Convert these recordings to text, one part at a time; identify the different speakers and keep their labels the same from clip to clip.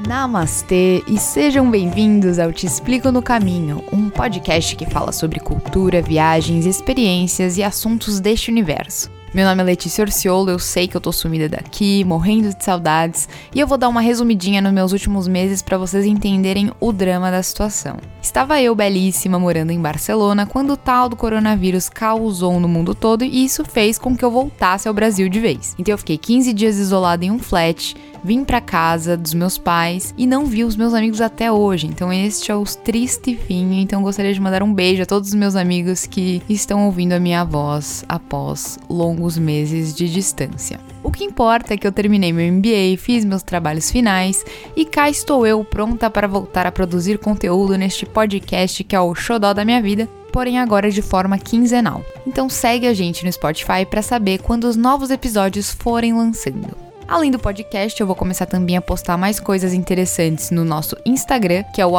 Speaker 1: Namastê e sejam bem-vindos ao Te Explico no Caminho, um podcast que fala sobre cultura, viagens, experiências e assuntos deste universo. Meu nome é Letícia Orciolo, eu sei que eu tô sumida daqui, morrendo de saudades, e eu vou dar uma resumidinha nos meus últimos meses para vocês entenderem o drama da situação. Estava eu, belíssima, morando em Barcelona, quando o tal do coronavírus causou no mundo todo e isso fez com que eu voltasse ao Brasil de vez. Então eu fiquei 15 dias isolada em um flat, vim pra casa dos meus pais e não vi os meus amigos até hoje. Então este é o triste fim. Então gostaria de mandar um beijo a todos os meus amigos que estão ouvindo a minha voz após longos meses de distância. O que importa é que eu terminei meu MBA, fiz meus trabalhos finais e cá estou eu pronta para voltar a produzir conteúdo neste podcast que é o xodó da minha vida, porém agora de forma quinzenal. Então segue a gente no Spotify para saber quando os novos episódios forem lançando. Além do podcast, eu vou começar também a postar mais coisas interessantes no nosso Instagram, que é o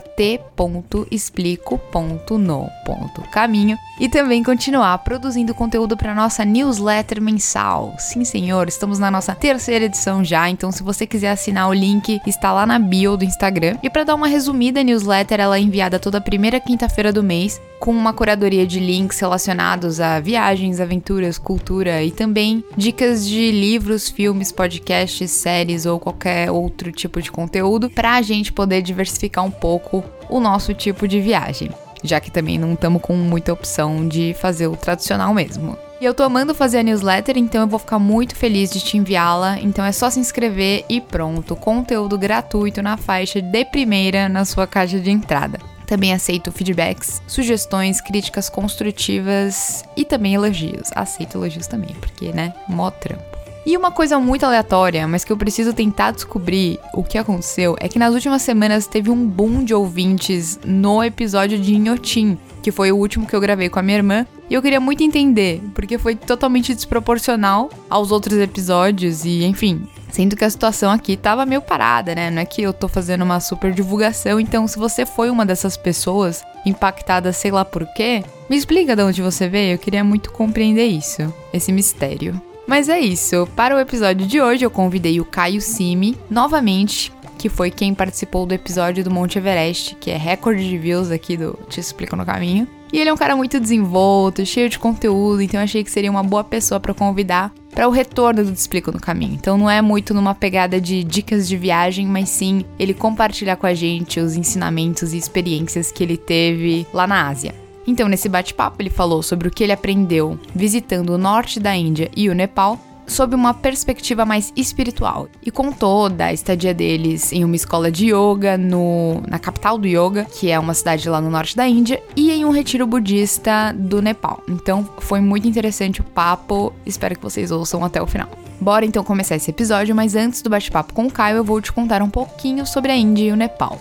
Speaker 1: @t.explico.no.caminho, e também continuar produzindo conteúdo para nossa newsletter mensal. Sim, senhor, estamos na nossa 3ª edição já, então se você quiser assinar, o link está lá na bio do Instagram. E para dar uma resumida, a newsletter ela é enviada toda primeira quinta-feira do mês, com uma curadoria de links relacionados a viagens, aventuras, cultura e também dicas de livros, filmes, podcasts, séries ou qualquer outro tipo de conteúdo para a gente poder diversificar um pouco o nosso tipo de viagem, já que também não estamos com muita opção de fazer o tradicional mesmo. E eu tô amando fazer a newsletter, então eu vou ficar muito feliz de te enviá-la, então é só se inscrever e pronto, conteúdo gratuito na faixa de primeira na sua caixa de entrada. Também aceito feedbacks, sugestões, críticas construtivas e também elogios. Aceito elogios também, porque, né, mó trampo. E uma coisa muito aleatória, mas que eu preciso tentar descobrir o que aconteceu, é que nas últimas semanas teve um boom de ouvintes no episódio de Inhotim, que foi o último que eu gravei com a minha irmã, e eu queria muito entender, porque foi totalmente desproporcional aos outros episódios e, enfim, sendo que a situação aqui tava meio parada, né? Não é que eu tô fazendo uma super divulgação, então se você foi uma dessas pessoas impactada sei lá por quê, me explica de onde você veio, eu queria muito compreender isso, esse mistério. Mas é isso, para o episódio de hoje eu convidei o Caio Simi, novamente, que foi quem participou do episódio do Monte Everest, que é recorde de views aqui do Te Explico no Caminho. E ele é um cara muito desenvolto, cheio de conteúdo, então eu achei que seria uma boa pessoa para convidar para o retorno do Te Explico no Caminho. Então não é muito numa pegada de dicas de viagem, mas sim ele compartilhar com a gente os ensinamentos e experiências que ele teve lá na Ásia. Então nesse bate-papo ele falou sobre o que ele aprendeu visitando o norte da Índia e o Nepal, sob uma perspectiva mais espiritual, e contou da estadia deles em uma escola de yoga na capital do yoga, que é uma cidade lá no norte da Índia, e em um retiro budista do Nepal. Então foi muito interessante o papo, espero que vocês ouçam até o final. Bora então começar esse episódio, mas antes do bate-papo com o Caio eu vou te contar um pouquinho sobre a Índia e o Nepal.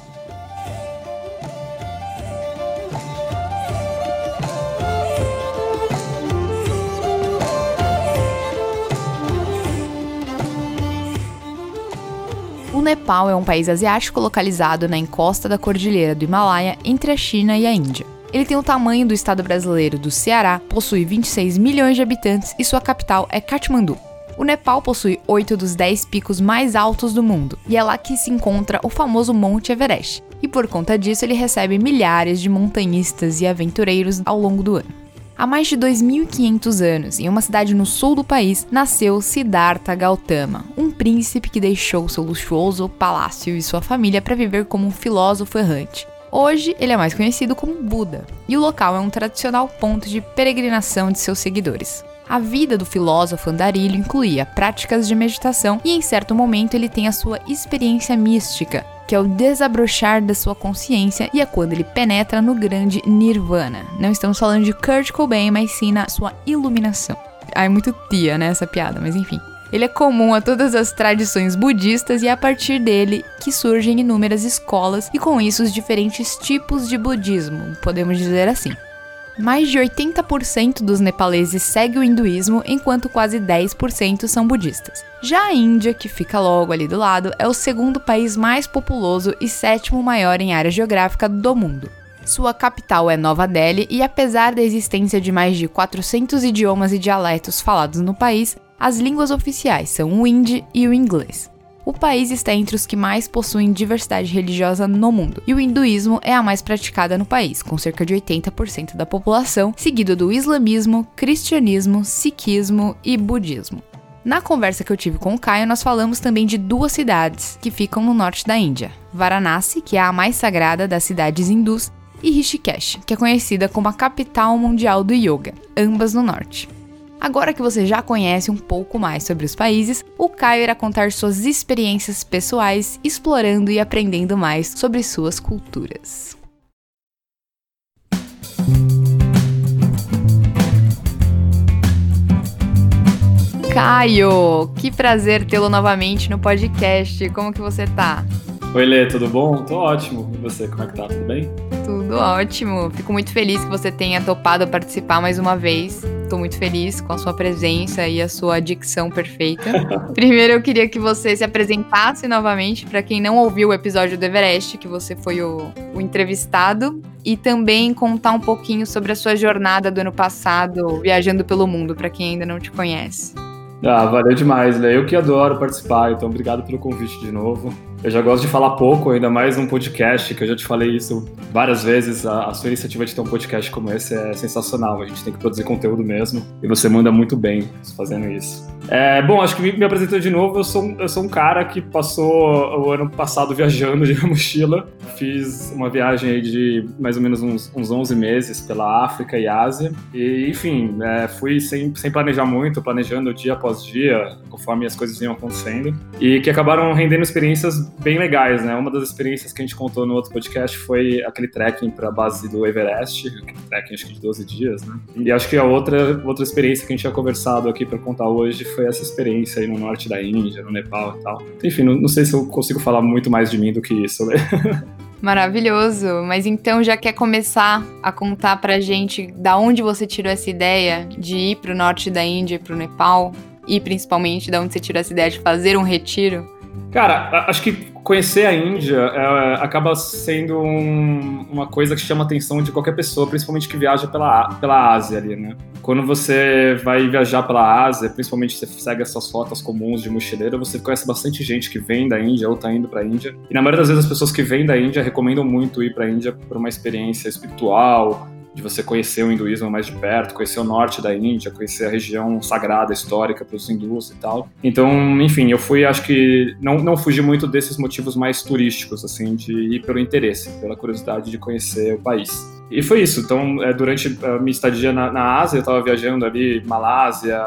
Speaker 1: O Nepal é um país asiático localizado na encosta da cordilheira do Himalaia entre a China e a Índia. Ele tem o tamanho do estado brasileiro do Ceará, possui 26 milhões de habitantes e sua capital é Katmandu. O Nepal possui 8 dos 10 picos mais altos do mundo, e é lá que se encontra o famoso Monte Everest. E por conta disso ele recebe milhares de montanhistas e aventureiros ao longo do ano. Há mais de 2.500 anos, em uma cidade no sul do país, nasceu Siddhartha Gautama, um príncipe que deixou seu luxuoso palácio e sua família para viver como um filósofo errante. Hoje, ele é mais conhecido como Buda, e o local é um tradicional ponto de peregrinação de seus seguidores. A vida do filósofo andarilho incluía práticas de meditação e, em certo momento, ele tem a sua experiência mística, que é o desabrochar da sua consciência e é quando ele penetra no grande Nirvana. Não estamos falando de Kurt Cobain, mas sim na sua iluminação. É muito tia, né, essa piada, mas enfim. Ele é comum a todas as tradições budistas e é a partir dele que surgem inúmeras escolas e com isso os diferentes tipos de budismo, podemos dizer assim. Mais de 80% dos nepaleses segue o hinduísmo, enquanto quase 10% são budistas. Já a Índia, que fica logo ali do lado, é o segundo país mais populoso e 7º maior em área geográfica do mundo. Sua capital é Nova Delhi e apesar da existência de mais de 400 idiomas e dialetos falados no país, as línguas oficiais são o hindi e o inglês. o país está entre os que mais possuem diversidade religiosa no mundo, e o hinduísmo é a mais praticada no país, com cerca de 80% da população, seguido do islamismo, cristianismo, sikhismo e budismo. Na conversa que eu tive com o Caio, nós falamos também de 2 cidades que ficam no norte da Índia, Varanasi, que é a mais sagrada das cidades hindus, e Rishikesh, que é conhecida como a capital mundial do yoga, ambas no norte. Agora que você já conhece um pouco mais sobre os países, o Caio irá contar suas experiências pessoais, explorando e aprendendo mais sobre suas culturas. Caio, que prazer tê-lo novamente no podcast. Como que você tá?
Speaker 2: Oi, Lê, tudo bom? Tô ótimo. E você, como é que tá? Tudo bem?
Speaker 1: Tudo ótimo. Fico muito feliz que você tenha topado participar mais uma vez. Tô muito feliz com a sua presença e a sua dicção perfeita. Primeiro, eu queria que você se apresentasse novamente para quem não ouviu o episódio do Everest, que você foi o entrevistado, e também contar um pouquinho sobre a sua jornada do ano passado, viajando pelo mundo, para quem ainda não te conhece.
Speaker 2: Valeu demais, Lê. Eu que adoro participar, então obrigado pelo convite de novo. Eu já gosto de falar pouco, ainda mais num podcast, que eu já te falei isso várias vezes. A sua iniciativa de ter um podcast como esse é sensacional. A gente tem que produzir conteúdo mesmo, e você manda muito bem fazendo isso. Bom, acho que me apresentando de novo, eu sou um cara que passou o ano passado viajando de mochila. Fiz uma viagem aí de mais ou menos uns 11 meses pela África e Ásia. E, enfim, fui sem planejar muito, planejando dia após dia, conforme as coisas iam acontecendo. E que acabaram rendendo experiências bem legais, né? Uma das experiências que a gente contou no outro podcast foi aquele trekking para a base do Everest, aquele trekking acho que de 12 dias, né? E acho que a outra experiência que a gente tinha conversado aqui para contar hoje foi essa experiência aí no norte da Índia, no Nepal e tal. Enfim, não sei se eu consigo falar muito mais de mim do que isso, né?
Speaker 1: Maravilhoso, mas então já quer começar a contar pra gente da onde você tirou essa ideia de ir pro norte da Índia e pro Nepal, e principalmente da onde você tirou essa ideia de fazer um retiro?
Speaker 2: Cara, acho que conhecer a Índia acaba sendo uma coisa que chama a atenção de qualquer pessoa, principalmente que viaja pela Ásia ali, né? Quando você vai viajar pela Ásia, principalmente você segue essas rotas comuns de mochileiro, você conhece bastante gente que vem da Índia ou tá indo pra Índia. E na maioria das vezes as pessoas que vêm da Índia recomendam muito ir pra Índia por uma experiência espiritual, de você conhecer o hinduísmo mais de perto, conhecer o norte da Índia, conhecer a região sagrada, histórica para os hindus e tal. Então, enfim, eu fui, acho que não fugi muito desses motivos mais turísticos, assim, de ir pelo interesse, pela curiosidade de conhecer o país. E foi isso. Então, durante a minha estadia na Ásia, eu estava viajando ali, Malásia,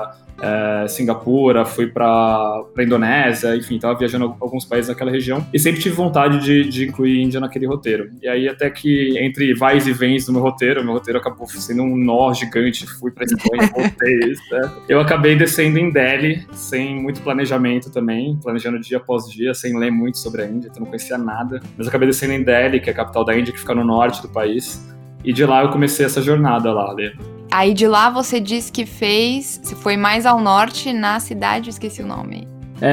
Speaker 2: Singapura, fui para Indonésia, enfim, estava viajando alguns países naquela região e sempre tive vontade de incluir Índia naquele roteiro. E aí até que entre vais e vens do meu roteiro acabou sendo um nó gigante, fui para Espanha, voltei, certo? Eu acabei descendo em Delhi, sem muito planejamento também, planejando dia após dia, sem ler muito sobre a Índia, então não conhecia nada, mas acabei descendo em Delhi, que é a capital da Índia, que fica no norte do país, e de lá eu comecei essa jornada lá, Lê.
Speaker 1: Aí de lá você disse que você foi mais ao norte, na cidade, eu esqueci o nome.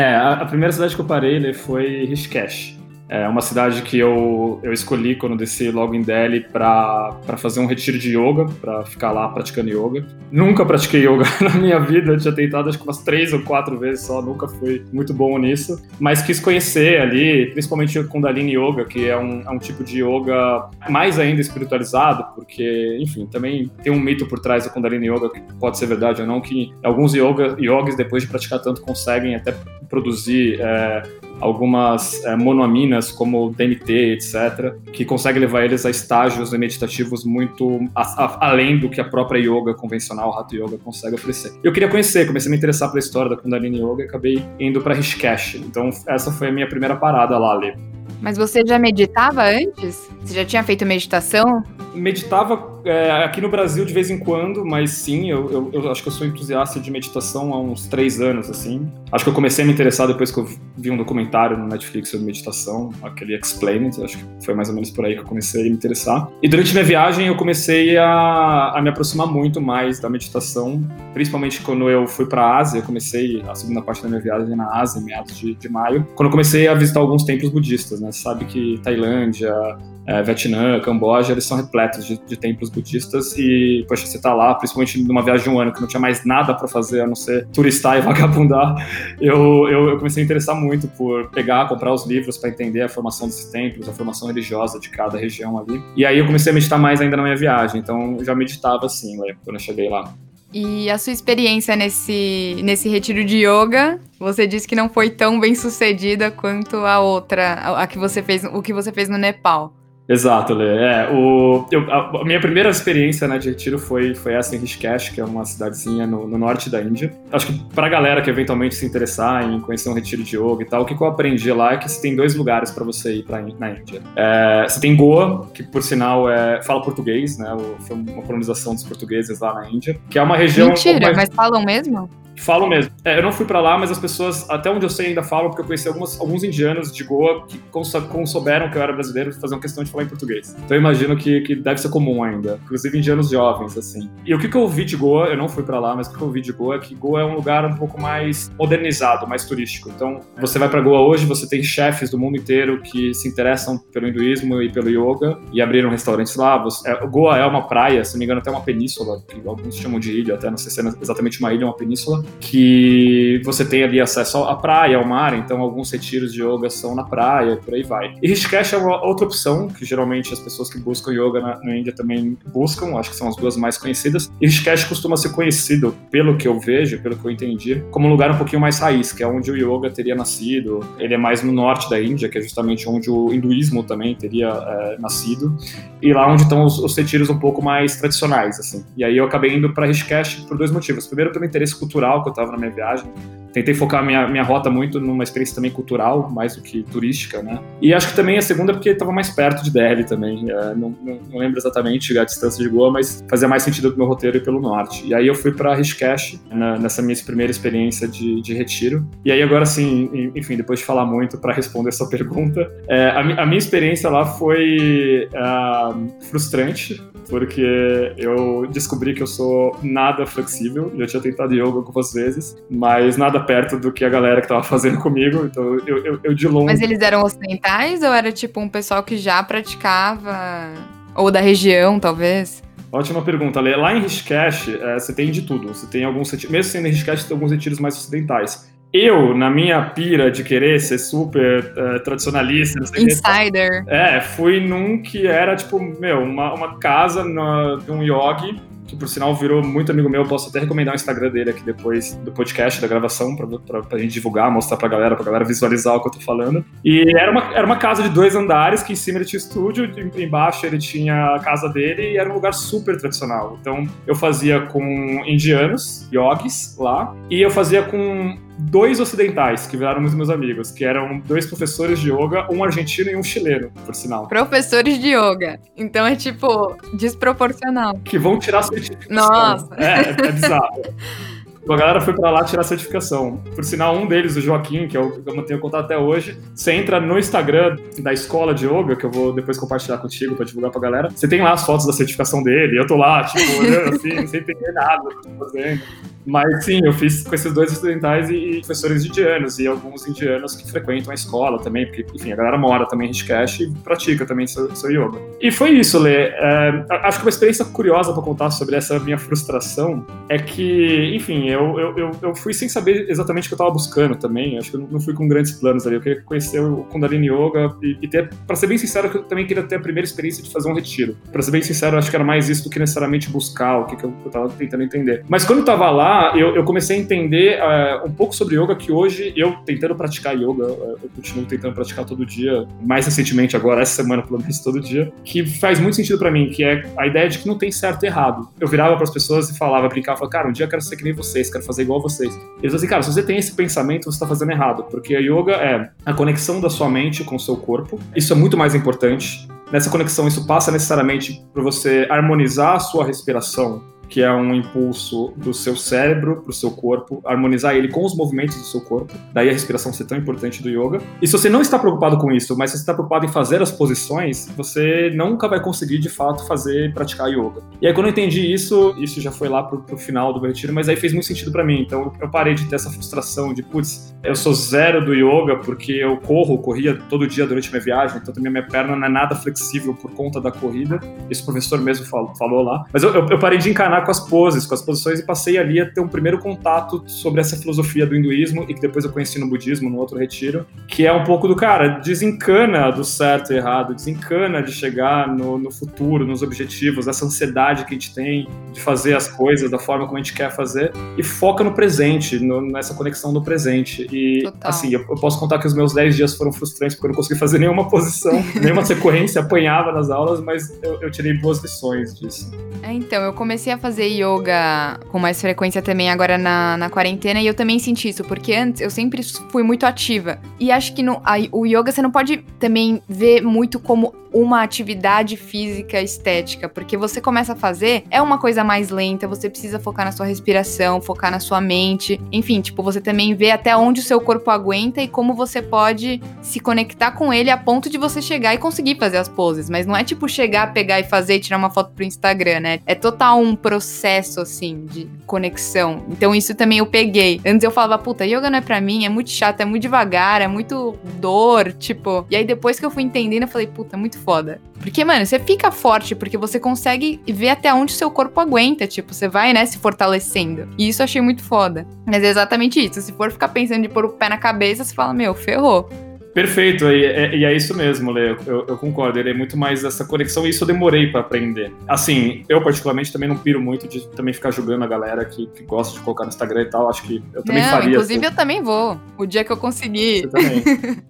Speaker 2: A primeira cidade que eu parei foi Rishikesh. É uma cidade que eu escolhi quando desci logo em Delhi para fazer um retiro de yoga, para ficar lá praticando yoga. Nunca pratiquei yoga na minha vida, eu tinha tentado acho que umas 3 ou 4 vezes só, nunca fui muito bom nisso. Mas quis conhecer ali, principalmente o Kundalini Yoga, que é um tipo de yoga mais ainda espiritualizado, porque, enfim, também tem um mito por trás do Kundalini Yoga, que pode ser verdade ou não, que alguns yogis, depois de praticar tanto, conseguem até produzir algumas monoaminas, como DMT, etc., que conseguem levar eles a estágios meditativos muito além do que a própria yoga convencional, Hatha Yoga, consegue oferecer. Eu queria conhecer, comecei a me interessar pela história da Kundalini Yoga e acabei indo para Rishikesh. Então, essa foi a minha primeira parada lá, Lê.
Speaker 1: Mas você já meditava antes? Você já tinha feito meditação?
Speaker 2: Meditava aqui no Brasil de vez em quando, mas sim, eu acho que eu sou entusiasta de meditação há uns 3 anos, assim. Acho que eu comecei a me interessar depois que eu vi um documentário no Netflix sobre meditação, aquele Explained, acho que foi mais ou menos por aí que eu comecei a me interessar. E durante minha viagem eu comecei a me aproximar muito mais da meditação, principalmente quando eu fui para a Ásia. Eu comecei a segunda parte da minha viagem na Ásia, em meados de maio, quando eu comecei a visitar alguns templos budistas, né? Você sabe que Tailândia, Vietnã, Camboja, eles são repletos de templos budistas e, poxa, você tá lá, principalmente numa viagem de um ano que não tinha mais nada pra fazer a não ser turistar e vagabundar, eu comecei a interessar muito por pegar, comprar os livros pra entender a formação desses templos, a formação religiosa de cada região ali. E aí eu comecei a meditar mais ainda na minha viagem, então eu já meditava assim, quando eu cheguei lá.
Speaker 1: E a sua experiência nesse retiro de yoga, você disse que não foi tão bem sucedida quanto a outra, o que você fez no Nepal.
Speaker 2: Exato, Lê. A minha primeira experiência, né, de retiro foi essa em Rishikesh, que é uma cidadezinha no norte da Índia. Acho que pra galera que eventualmente se interessar em conhecer um retiro de yoga e tal, o que eu aprendi lá é que você tem 2 lugares pra você ir na Índia. Você tem Goa, que por sinal fala português, né, foi uma colonização dos portugueses lá na Índia, que é uma região...
Speaker 1: Mentira, mas falam mesmo?
Speaker 2: Falam mesmo. Eu não fui pra lá, mas as pessoas, até onde eu sei, ainda falam, porque eu conheci alguns indianos de Goa que, como souberam que eu era brasileiro, faziam questão de falar em português. Então eu imagino que deve ser comum ainda, inclusive indianos jovens, assim. E o que eu ouvi de Goa, eu não fui pra lá, mas o que eu ouvi de Goa é que Goa é um lugar um pouco mais modernizado, mais turístico. Então, você vai pra Goa hoje, você tem chefes do mundo inteiro que se interessam pelo hinduísmo e pelo yoga e abriram restaurantes lá. Goa é uma praia, se não me engano, até uma península, que alguns chamam de ilha, até não sei se é exatamente uma ilha ou uma península, que você tem ali acesso à praia, ao mar, então alguns retiros de yoga são na praia, por aí vai. E Rishikesh é uma outra opção, que geralmente as pessoas que buscam yoga na Índia também buscam, acho que são as 2 mais conhecidas. E Rishikesh costuma ser conhecido, pelo que eu vejo, pelo que eu entendi, como um lugar um pouquinho mais raiz, que é onde o yoga teria nascido. Ele é mais no norte da Índia, que é justamente onde o hinduísmo também teria nascido, e lá onde estão os retiros um pouco mais tradicionais, assim. E aí eu acabei indo para Rishikesh por 2 motivos. Primeiro, pelo interesse cultural que eu estava na minha viagem. Tentei focar minha rota muito numa experiência também cultural, mais do que turística, né? E acho que também a segunda é porque estava mais perto de Delhi também. Não lembro exatamente a distância de Goa, mas fazia mais sentido do meu roteiro ir pelo norte. E aí eu fui para Rishikesh, nessa minha primeira experiência de retiro. E aí agora sim, enfim, depois de falar muito para responder essa pergunta, a minha experiência lá foi frustrante, porque eu descobri que eu sou nada flexível. Já tinha tentado yoga algumas vezes, mas nada perto do que a galera que tava fazendo comigo, então eu de longe...
Speaker 1: Mas eles eram ocidentais ou era tipo um pessoal que já praticava, ou da região, talvez?
Speaker 2: Ótima pergunta, Lê. Lá em Rishikesh, você tem de tudo. Você tem alguns retiros, mesmo sendo em Rishikesh, tem alguns retiros mais ocidentais. Eu, na minha pira de querer ser super tradicionalista... Não sei
Speaker 1: Insider.
Speaker 2: Fui num que era, tipo, uma casa de um yogi, que por sinal virou muito amigo meu. Eu posso até recomendar o Instagram dele aqui depois do podcast, da gravação, pra gente divulgar, mostrar pra galera visualizar o que eu tô falando. E era uma casa de 2 andares, que em cima ele tinha estúdio, embaixo ele tinha a casa dele, e era um lugar super tradicional. Então eu fazia com indianos, yogis lá, e eu fazia com 2 ocidentais, que viraram muitos meus amigos, que eram 2 professores de yoga, um argentino e um chileno, por sinal.
Speaker 1: Professores de yoga. Então é, tipo, desproporcional.
Speaker 2: Que vão tirar certificação.
Speaker 1: Nossa!
Speaker 2: É bizarro. A galera foi pra lá tirar certificação. Por sinal, um deles, o Joaquim, que eu mantenho contato até hoje, você entra no Instagram da escola de yoga, que eu vou depois compartilhar contigo pra divulgar pra galera. Você tem lá as fotos da certificação dele, eu tô lá, tipo, olhando assim, sem entender nada do que eu tô fazendo. Mas sim, eu fiz com esses 2 ocidentais e professores indianos, e alguns indianos que frequentam a escola também, porque, enfim, a galera mora também em Rishikesh e pratica também seu yoga. E foi isso, Lê. Acho que uma experiência curiosa pra contar sobre essa minha frustração é que, enfim, eu fui sem saber exatamente o que eu tava buscando também. Acho que eu não fui com grandes planos ali. Eu queria conhecer o Kundalini Yoga e ter, pra ser bem sincero, eu também queria ter a primeira experiência de fazer um retiro. Pra ser bem sincero, acho que era mais isso do que necessariamente buscar o que eu tava tentando entender. Mas quando eu tava lá, eu comecei a entender um pouco sobre yoga, que hoje eu, tentando praticar yoga, eu continuo tentando praticar todo dia, mais recentemente agora, essa semana pelo menos todo dia, que faz muito sentido pra mim, que é a ideia de que não tem certo e errado. Eu virava pras pessoas e brincava, cara, um dia eu quero ser que nem vocês, quero fazer igual vocês. E eles assim, cara, se você tem esse pensamento, você tá fazendo errado, porque a yoga é a conexão da sua mente com o seu corpo. Isso é muito mais importante. Nessa conexão, isso passa necessariamente por você harmonizar a sua respiração que é um impulso do seu cérebro para o seu corpo, harmonizar ele com os movimentos do seu corpo, daí a respiração ser tão importante do yoga. E se você não está preocupado com isso, mas se você está preocupado em fazer as posições, você nunca vai conseguir, de fato, praticar yoga. E aí, quando eu entendi isso já foi lá pro final do meu retiro, mas aí fez muito sentido para mim. Então, eu parei de ter essa frustração de, putz, eu sou zero do yoga porque eu corria todo dia durante a minha viagem, então também minha perna não é nada flexível por conta da corrida. Isso o professor mesmo falou lá. Mas eu parei de encanar com as posições e passei ali a ter um primeiro contato sobre essa filosofia do hinduísmo e que depois eu conheci no budismo, no outro retiro, que é um pouco do, cara, desencana do certo e errado, desencana de chegar no futuro, nos objetivos, essa ansiedade que a gente tem de fazer as coisas da forma como a gente quer fazer e foca no presente, nessa conexão do presente. E, total. Assim, eu posso contar que os meus 10 dias foram frustrantes porque eu não consegui fazer nenhuma posição, nenhuma sequência, apanhava nas aulas, mas eu tirei boas lições disso.
Speaker 1: Então, eu comecei a fazer yoga com mais frequência também agora na quarentena e eu também senti isso, porque antes eu sempre fui muito ativa. E acho que o yoga você não pode também ver muito como uma atividade física estética, porque você começa a fazer, é uma coisa mais lenta, você precisa focar na sua respiração, focar na sua mente, enfim, tipo, você também vê até onde o seu corpo aguenta e como você pode se conectar com ele a ponto de você chegar e conseguir fazer as poses, mas não é tipo chegar, pegar e fazer e tirar uma foto pro Instagram, né? É total um processo, assim, de conexão. Então isso também eu peguei. Antes eu falava, puta, yoga não é pra mim, é muito chato, é muito devagar, é muito dor, tipo... E aí depois que eu fui entendendo, eu falei, puta, muito foda. Porque, mano, você fica forte porque você consegue ver até onde o seu corpo aguenta, tipo, você vai, né, se fortalecendo. E isso eu achei muito foda. Mas é exatamente isso. Se for ficar pensando de pôr o pé na cabeça, você fala, meu, ferrou.
Speaker 2: Perfeito, e é isso mesmo, Lê, eu concordo, ele é muito mais essa conexão e isso eu demorei pra aprender. Assim, eu particularmente também não piro muito de também ficar julgando a galera que gosta de colocar no Instagram e tal, acho que eu também faria.
Speaker 1: Inclusive eu também vou, o dia que eu conseguir.
Speaker 2: Você também,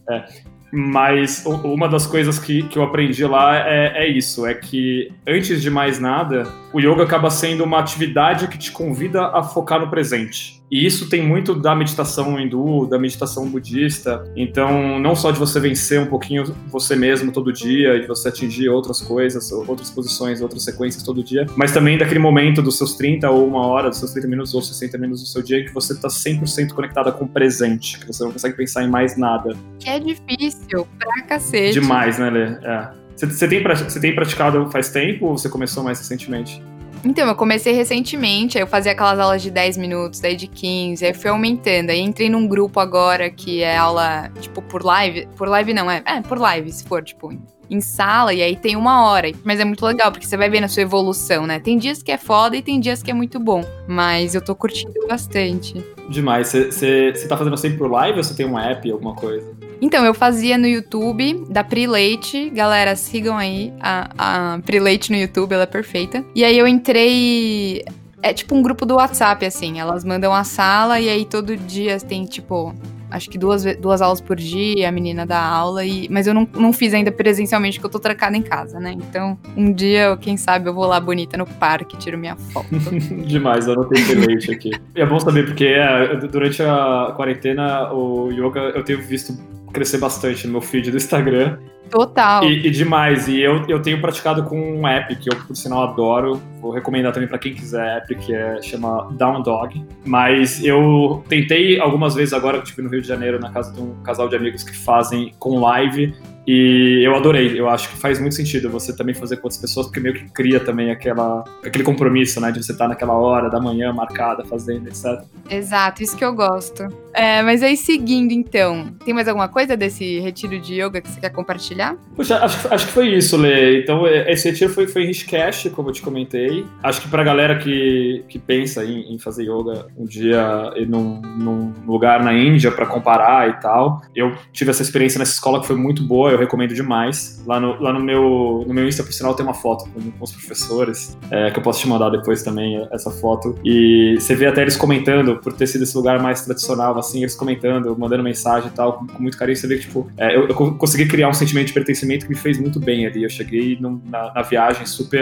Speaker 2: Mas uma das coisas que eu aprendi lá é isso, é que antes de mais nada, o yoga acaba sendo uma atividade que te convida a focar no presente. E isso tem muito da meditação hindu, da meditação budista. Então, não só de você vencer um pouquinho você mesmo todo dia, e de você atingir outras coisas, outras posições, outras sequências todo dia, mas também daquele momento dos seus 30 ou uma hora, dos seus 30 minutos ou 60 minutos do seu dia, que você está 100% conectada com o presente, que você não consegue pensar em mais nada.
Speaker 1: Que é difícil, pra cacete.
Speaker 2: Demais, né, Lê? Você tem praticado faz tempo ou você começou mais recentemente?
Speaker 1: Então, eu comecei recentemente, aí eu fazia aquelas aulas de 10 minutos, daí de 15, aí fui aumentando, aí entrei num grupo agora que é aula, tipo, por live não, por live, se for, tipo, em sala, e aí tem 1 hora, mas é muito legal, porque você vai vendo a sua evolução, né, tem dias que é foda e tem dias que é muito bom, mas eu tô curtindo bastante.
Speaker 2: Demais, você tá fazendo sempre por live ou você tem um app, alguma coisa?
Speaker 1: Então, eu fazia no YouTube, da Pri Leite. Galera, sigam aí a Pri Leite no YouTube, ela é perfeita. E aí eu entrei... É tipo um grupo do WhatsApp, assim. Elas mandam a sala e aí todo dia tem, tipo... Acho que duas aulas por dia, a menina dá aula. Mas eu não fiz ainda presencialmente, porque eu tô trancada em casa, né? Então, um dia, quem sabe, eu vou lá bonita no parque, tiro minha foto.
Speaker 2: Demais, eu anotei Pri Leite aqui. E é bom saber, porque durante a quarentena, o yoga eu tenho visto crescer bastante no meu feed do Instagram.
Speaker 1: Total.
Speaker 2: E demais. E eu tenho praticado com um app que eu, por sinal, adoro. Vou recomendar também para quem quiser app, que chama Down Dog. Mas eu tentei algumas vezes agora que eu estive no Rio de Janeiro, na casa de um casal de amigos que fazem com live. E eu adorei. Eu acho que faz muito sentido você também fazer com outras pessoas, porque meio que cria também aquele compromisso, né? De você estar naquela hora da manhã marcada, fazendo, etc.
Speaker 1: Exato, isso que eu gosto. Mas aí, seguindo, então, tem mais alguma coisa desse retiro de yoga que você quer compartilhar?
Speaker 2: Puxa, acho que foi isso, Lê. Então, esse retiro foi em Rishikesh, como eu te comentei. Acho que pra galera que pensa em fazer yoga um dia ir num lugar na Índia pra comparar e tal, eu tive essa experiência nessa escola que foi muito boa, eu recomendo demais. Lá no meu Insta, por sinal, tem uma foto com os professores, que eu posso te mandar depois também, essa foto. E você vê até eles comentando, por ter sido esse lugar mais tradicional, assim, eles comentando, mandando mensagem e tal, com muito carinho. Você vê que, tipo, eu consegui criar um sentimento de pertencimento que me fez muito bem ali. Eu cheguei na viagem super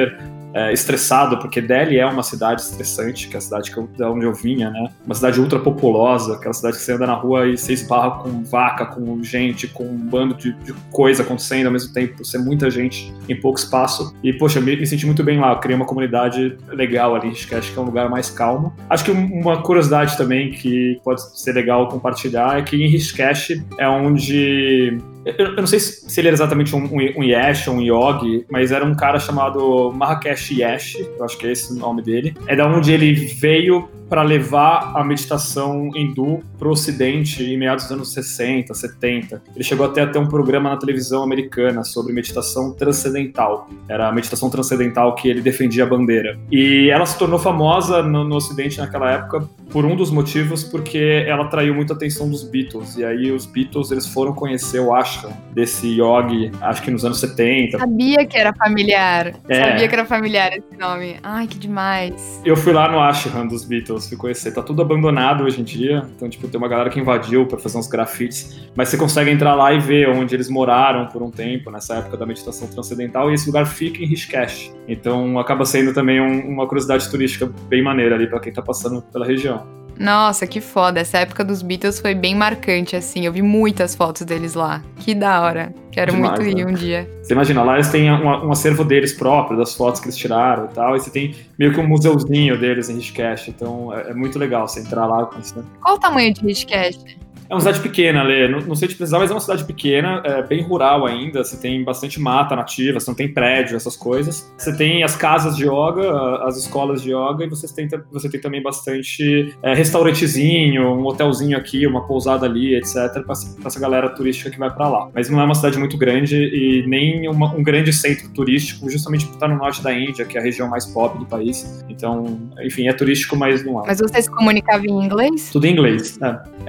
Speaker 2: estressado, porque Delhi é uma cidade estressante, que é a cidade da onde eu vinha, né? Uma cidade ultra populosa, aquela cidade que você anda na rua e você esbarra com vaca, com gente, com um bando de coisa acontecendo ao mesmo tempo, por ser muita gente em pouco espaço. E, poxa, eu me senti muito bem lá. Eu criei uma comunidade legal ali, acho que é um lugar mais calmo. Acho que uma curiosidade também que pode ser legal compartilhar é que em Rishikesh é onde... Eu não sei se ele era exatamente um Yesh ou um Yogi, mas era um cara chamado Marrakesh Yesh, eu acho que é esse o nome dele. É da onde ele veio para levar a meditação hindu para o Ocidente em meados dos anos 60, 70. Ele chegou até a ter um programa na televisão americana sobre meditação transcendental. Era a meditação transcendental que ele defendia a bandeira. E ela se tornou famosa no Ocidente naquela época por um dos motivos, porque ela atraiu muita atenção dos Beatles. E aí os Beatles, eles foram conhecer o ashram desse yogi, acho que nos anos 70.
Speaker 1: Sabia que era familiar. Sabia que era familiar esse nome. Ai, que demais.
Speaker 2: Eu fui lá no ashram dos Beatles, fui conhecer. Tá tudo abandonado hoje em dia. Então, tipo, tem uma galera que invadiu pra fazer uns grafites. Mas você consegue entrar lá e ver onde eles moraram por um tempo, nessa época da meditação transcendental. E esse lugar fica em Rishikesh. Então, acaba sendo também uma curiosidade turística bem maneira ali pra quem tá passando pela região.
Speaker 1: Nossa, que foda. Essa época dos Beatles foi bem marcante, assim. Eu vi muitas fotos deles lá. Que da hora. Quero demais, muito ir um dia.
Speaker 2: Você imagina, lá eles têm um acervo deles próprio, das fotos que eles tiraram e tal. E você tem meio que um museuzinho deles em Rishikesh. Então, é muito legal você entrar lá.
Speaker 1: Qual o tamanho de Rishikesh?
Speaker 2: É uma cidade pequena, Lê. Não sei te precisar, mas é uma cidade pequena, bem rural ainda. Você tem bastante mata nativa, você não tem prédio, essas coisas. Você tem as casas de yoga, as escolas de yoga, e você tem também bastante restaurantezinho, um hotelzinho aqui, uma pousada ali, etc., pra essa galera turística que vai pra lá. Mas não é uma cidade muito grande e nem um grande centro turístico, justamente por estar no norte da Índia, que é a região mais pobre do país. Então, enfim, é turístico, mas não é.
Speaker 1: Mas você se comunicava em inglês?
Speaker 2: Tudo em inglês,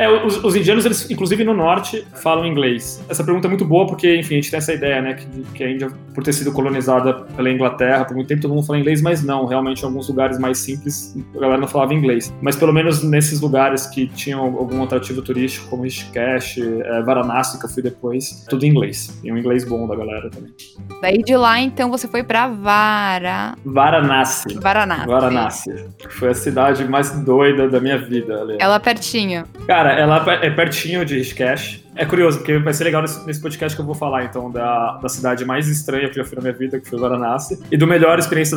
Speaker 2: os indianos, eles, inclusive no norte, falam inglês. Essa pergunta é muito boa porque, enfim, a gente tem essa ideia, né, que a Índia, por ter sido colonizada pela Inglaterra, por muito tempo todo mundo fala inglês, mas não, realmente em alguns lugares mais simples, a galera não falava inglês. Mas pelo menos nesses lugares que tinham algum atrativo turístico, como Rishikesh, Varanasi, que eu fui depois, tudo em inglês. E um inglês bom da galera também.
Speaker 1: Daí de lá, então, você foi pra
Speaker 2: Varanasi. Foi a cidade mais doida da minha vida, ali.
Speaker 1: Ela é pertinho.
Speaker 2: Cara, ela é pertinho de Rishikesh. É curioso, porque vai ser legal nesse podcast que eu vou falar, então, da cidade mais estranha que eu já fui na minha vida, que foi Varanasi, e do melhor experiência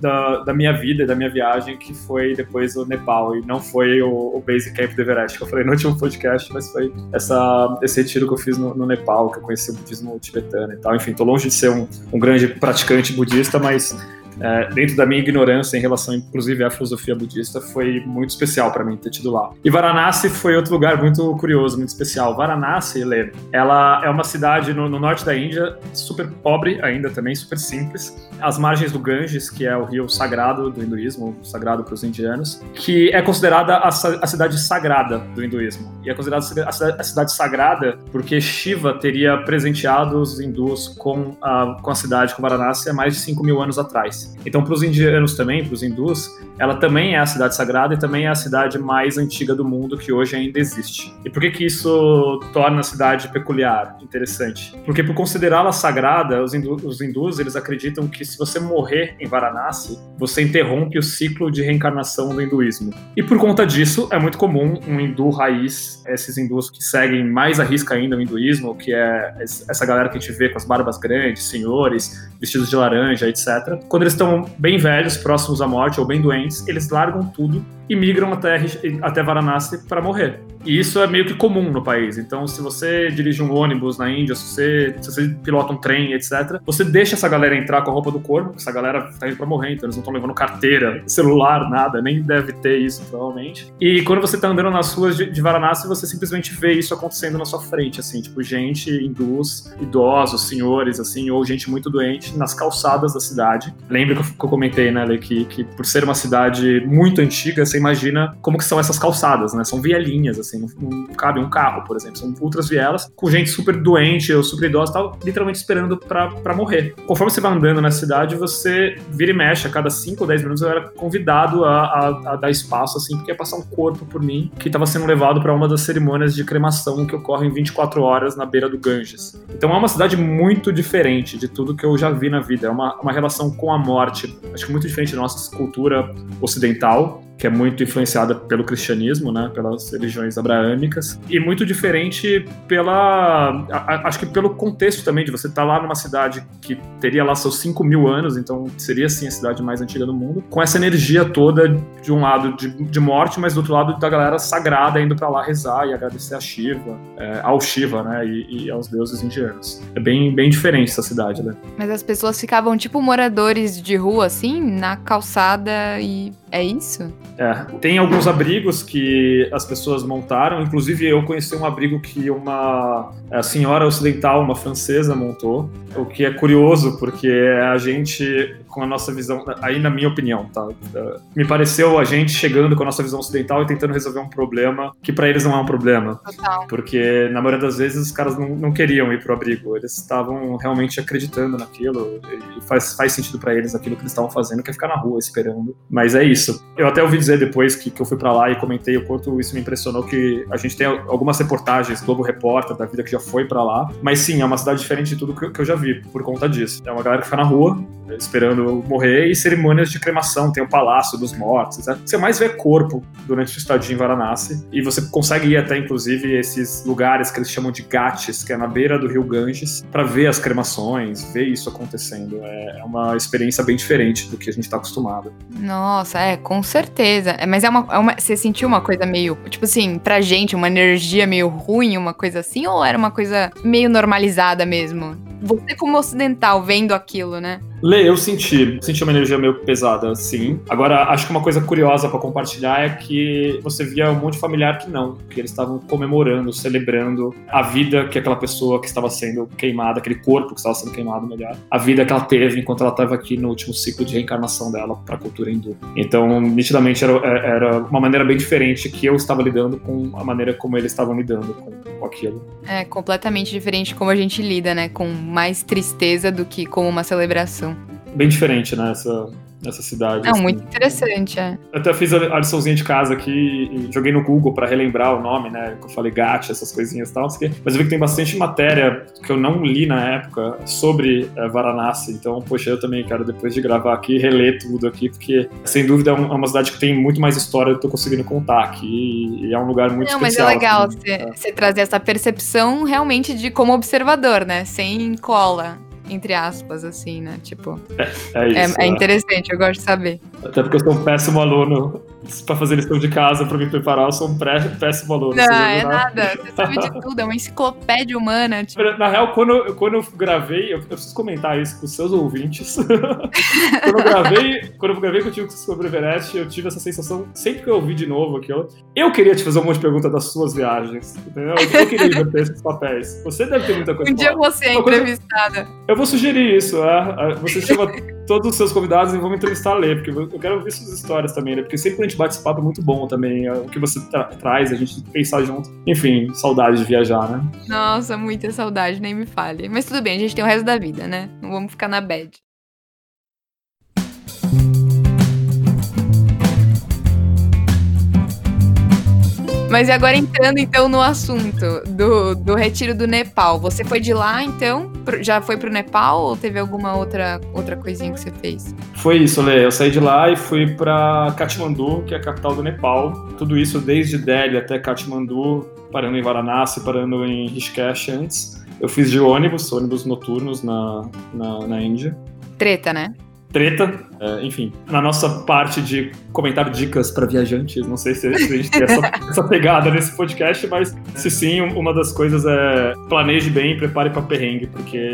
Speaker 2: da minha vida e da minha viagem, que foi depois o Nepal, e não foi o Base Camp do Everest, que eu falei no último podcast, mas foi esse retiro que eu fiz no Nepal, que eu conheci o budismo tibetano e tal. Enfim, tô longe de ser um grande praticante budista, mas... dentro da minha ignorância em relação, inclusive, à filosofia budista, foi muito especial para mim ter tido lá. E Varanasi foi outro lugar muito curioso, muito especial. Varanasi, Lê, ela é uma cidade no norte da Índia, super pobre ainda também, super simples, às margens do Ganges, que é o rio sagrado do hinduísmo, sagrado para os indianos, que é considerada a cidade sagrada do hinduísmo. E é considerada a cidade sagrada porque Shiva teria presenteado os hindus com a cidade, com Varanasi, há mais de 5.000 anos atrás. Então, para os indianos também, para os hindus, ela também é a cidade sagrada e também é a cidade mais antiga do mundo que hoje ainda existe. E por que isso torna a cidade peculiar, interessante? Porque por considerá-la sagrada, os hindus, eles acreditam que se você morrer em Varanasi, você interrompe o ciclo de reencarnação do hinduísmo. E por conta disso, é muito comum um hindu raiz, esses hindus que seguem mais à risca ainda o hinduísmo, que é essa galera que a gente vê com as barbas grandes, senhores, vestidos de laranja, etc. Quando eles estão bem velhos, próximos à morte ou bem doentes, eles largam tudo e migram até Varanasi para morrer. E isso é meio que comum no país. Então, se você dirige um ônibus na Índia, se você pilota um trem, etc., você deixa essa galera entrar com a roupa do corpo, essa galera tá indo pra morrer, então eles não estão levando carteira, celular, nada, nem deve ter isso, provavelmente. E quando você tá andando nas ruas de Varanasi, você simplesmente vê isso acontecendo na sua frente, assim, tipo, gente, hindus, idosos, senhores, assim, ou gente muito doente, nas calçadas da cidade. Lembra que eu comentei, né, Lê, que por ser cidade muito antiga, você imagina como que são essas calçadas, né? São vielinhas, assim, não cabe um carro, por exemplo. São outras vielas com gente super doente ou super idosa e tal, literalmente esperando pra morrer. Conforme você vai andando na cidade, você vira e mexe, a cada 5 ou 10 minutos eu era convidado a dar espaço, assim, porque ia passar um corpo por mim que estava sendo levado para uma das cerimônias de cremação que ocorrem 24 horas na beira do Ganges. Então é uma cidade muito diferente de tudo que eu já vi na vida. É uma relação com a morte, acho que muito diferente da nossa cultura ocidental, que é muito influenciada pelo cristianismo, né, pelas religiões abraâmicas, e muito diferente acho que pelo contexto também, de você estar lá numa cidade que teria lá seus 5.000 anos, então seria sim a cidade mais antiga do mundo, com essa energia toda, de um lado de morte, mas do outro lado da galera sagrada indo pra lá rezar e agradecer a Shiva, ao Shiva, né, e aos deuses indianos. É bem, bem diferente essa cidade, né.
Speaker 1: Mas as pessoas ficavam tipo moradores de rua, assim, na calçada e... É isso?
Speaker 2: Tem alguns abrigos que as pessoas montaram, inclusive eu conheci um abrigo que uma senhora ocidental, uma francesa, montou, o que é curioso, porque a gente, com a nossa visão, aí na minha opinião, tá? Me pareceu a gente chegando com a nossa visão ocidental e tentando resolver um problema que pra eles não é um problema.
Speaker 1: Total.
Speaker 2: Porque, na maioria das vezes, os caras não queriam ir pro abrigo, eles estavam realmente acreditando naquilo, e faz sentido pra eles aquilo que eles estavam fazendo, que é ficar na rua esperando. Mas é isso. Eu até ouvi dizer depois que eu fui pra lá e comentei o quanto isso me impressionou, que a gente tem algumas reportagens, Globo Repórter, da vida que já foi pra lá, mas sim, é uma cidade diferente de tudo que eu já vi, por conta disso. É uma galera que fica na rua, esperando morrer, e cerimônias de cremação, tem o Palácio dos Mortos, etc. Você mais vê corpo durante o estadia em Varanasi, e você consegue ir até, inclusive, esses lugares que eles chamam de ghats, que é na beira do rio Ganges, pra ver as cremações, ver isso acontecendo. É uma experiência bem diferente do que a gente tá acostumado.
Speaker 1: Nossa, com certeza. Mas você sentiu uma coisa meio, tipo assim, pra gente, uma energia meio ruim, uma coisa assim, ou era uma coisa meio normalizada mesmo? Você como ocidental vendo aquilo, né?
Speaker 2: Lê, eu senti uma energia meio pesada, sim. Agora, acho que uma coisa curiosa pra compartilhar é que você via um monte de familiar que eles estavam comemorando, celebrando a vida que aquela pessoa que estava sendo queimada, aquele corpo que estava sendo queimado, melhor, a vida que ela teve enquanto ela estava aqui no último ciclo de reencarnação dela pra cultura hindu. Então, nitidamente, era uma maneira bem diferente que eu estava lidando com a maneira como eles estavam lidando com aquilo.
Speaker 1: É completamente diferente como a gente lida, né? Com mais tristeza do que como uma celebração.
Speaker 2: Bem diferente, né, essa cidade.
Speaker 1: Não, assim. Muito interessante,
Speaker 2: Eu até fiz a liçãozinha de casa aqui e joguei no Google pra relembrar o nome, né, que eu falei Ghat, essas coisinhas e tal, mas eu vi que tem bastante matéria que eu não li na época sobre Varanasi, então, poxa, eu também quero, depois de gravar aqui, reler tudo aqui, porque, sem dúvida, é uma cidade que tem muito mais história do que eu tô conseguindo contar aqui, e é um lugar muito especial.
Speaker 1: Não, mas é legal você trazer essa percepção realmente de como observador, né, sem cola. Entre aspas, assim, né? Tipo.
Speaker 2: Isso.
Speaker 1: É interessante, eu gosto de saber.
Speaker 2: Até porque eu sou um péssimo aluno. Pra fazer lição de casa, pra me preparar, eu sou um péssimo aluno.
Speaker 1: Não, é nada. Você sabe de tudo, é uma enciclopédia humana. Tipo.
Speaker 2: Na real, quando eu gravei, eu preciso comentar isso com os seus ouvintes. Quando eu gravei contigo sobre o Everest, eu tive essa sensação, sempre que eu ouvi de novo aquilo, eu queria te fazer um monte de perguntas das suas viagens, entendeu? Eu queria inverter esses papéis. Você deve ter muita coisa.
Speaker 1: Um dia você é entrevistada.
Speaker 2: Eu vou sugerir isso, Você chama todos os seus convidados e vão me entrevistar a ler, porque eu quero ouvir suas histórias também, né? Porque sempre que a gente bate esse papo é muito bom também, o que você traz, a gente pensar junto. Enfim, saudade de viajar, né?
Speaker 1: Nossa, muita saudade, nem me fale. Mas tudo bem, a gente tem o resto da vida, né? Não vamos ficar na bad. Mas e agora entrando então no assunto do retiro do Nepal. Você foi de lá então? Já foi pro Nepal ou teve alguma outra coisinha que você fez?
Speaker 2: Foi isso, Lê. Eu saí de lá e fui pra Katmandu, que é a capital do Nepal. Tudo isso desde Delhi até Katmandu, parando em Varanasi, parando em Rishikesh antes. Eu fiz de ônibus noturnos na Índia.
Speaker 1: Treta, né?
Speaker 2: Treta, enfim. Na nossa parte de comentar dicas para viajantes, não sei se a gente tem essa pegada nesse podcast, mas se sim, uma das coisas é planeje bem e prepare para perrengue, porque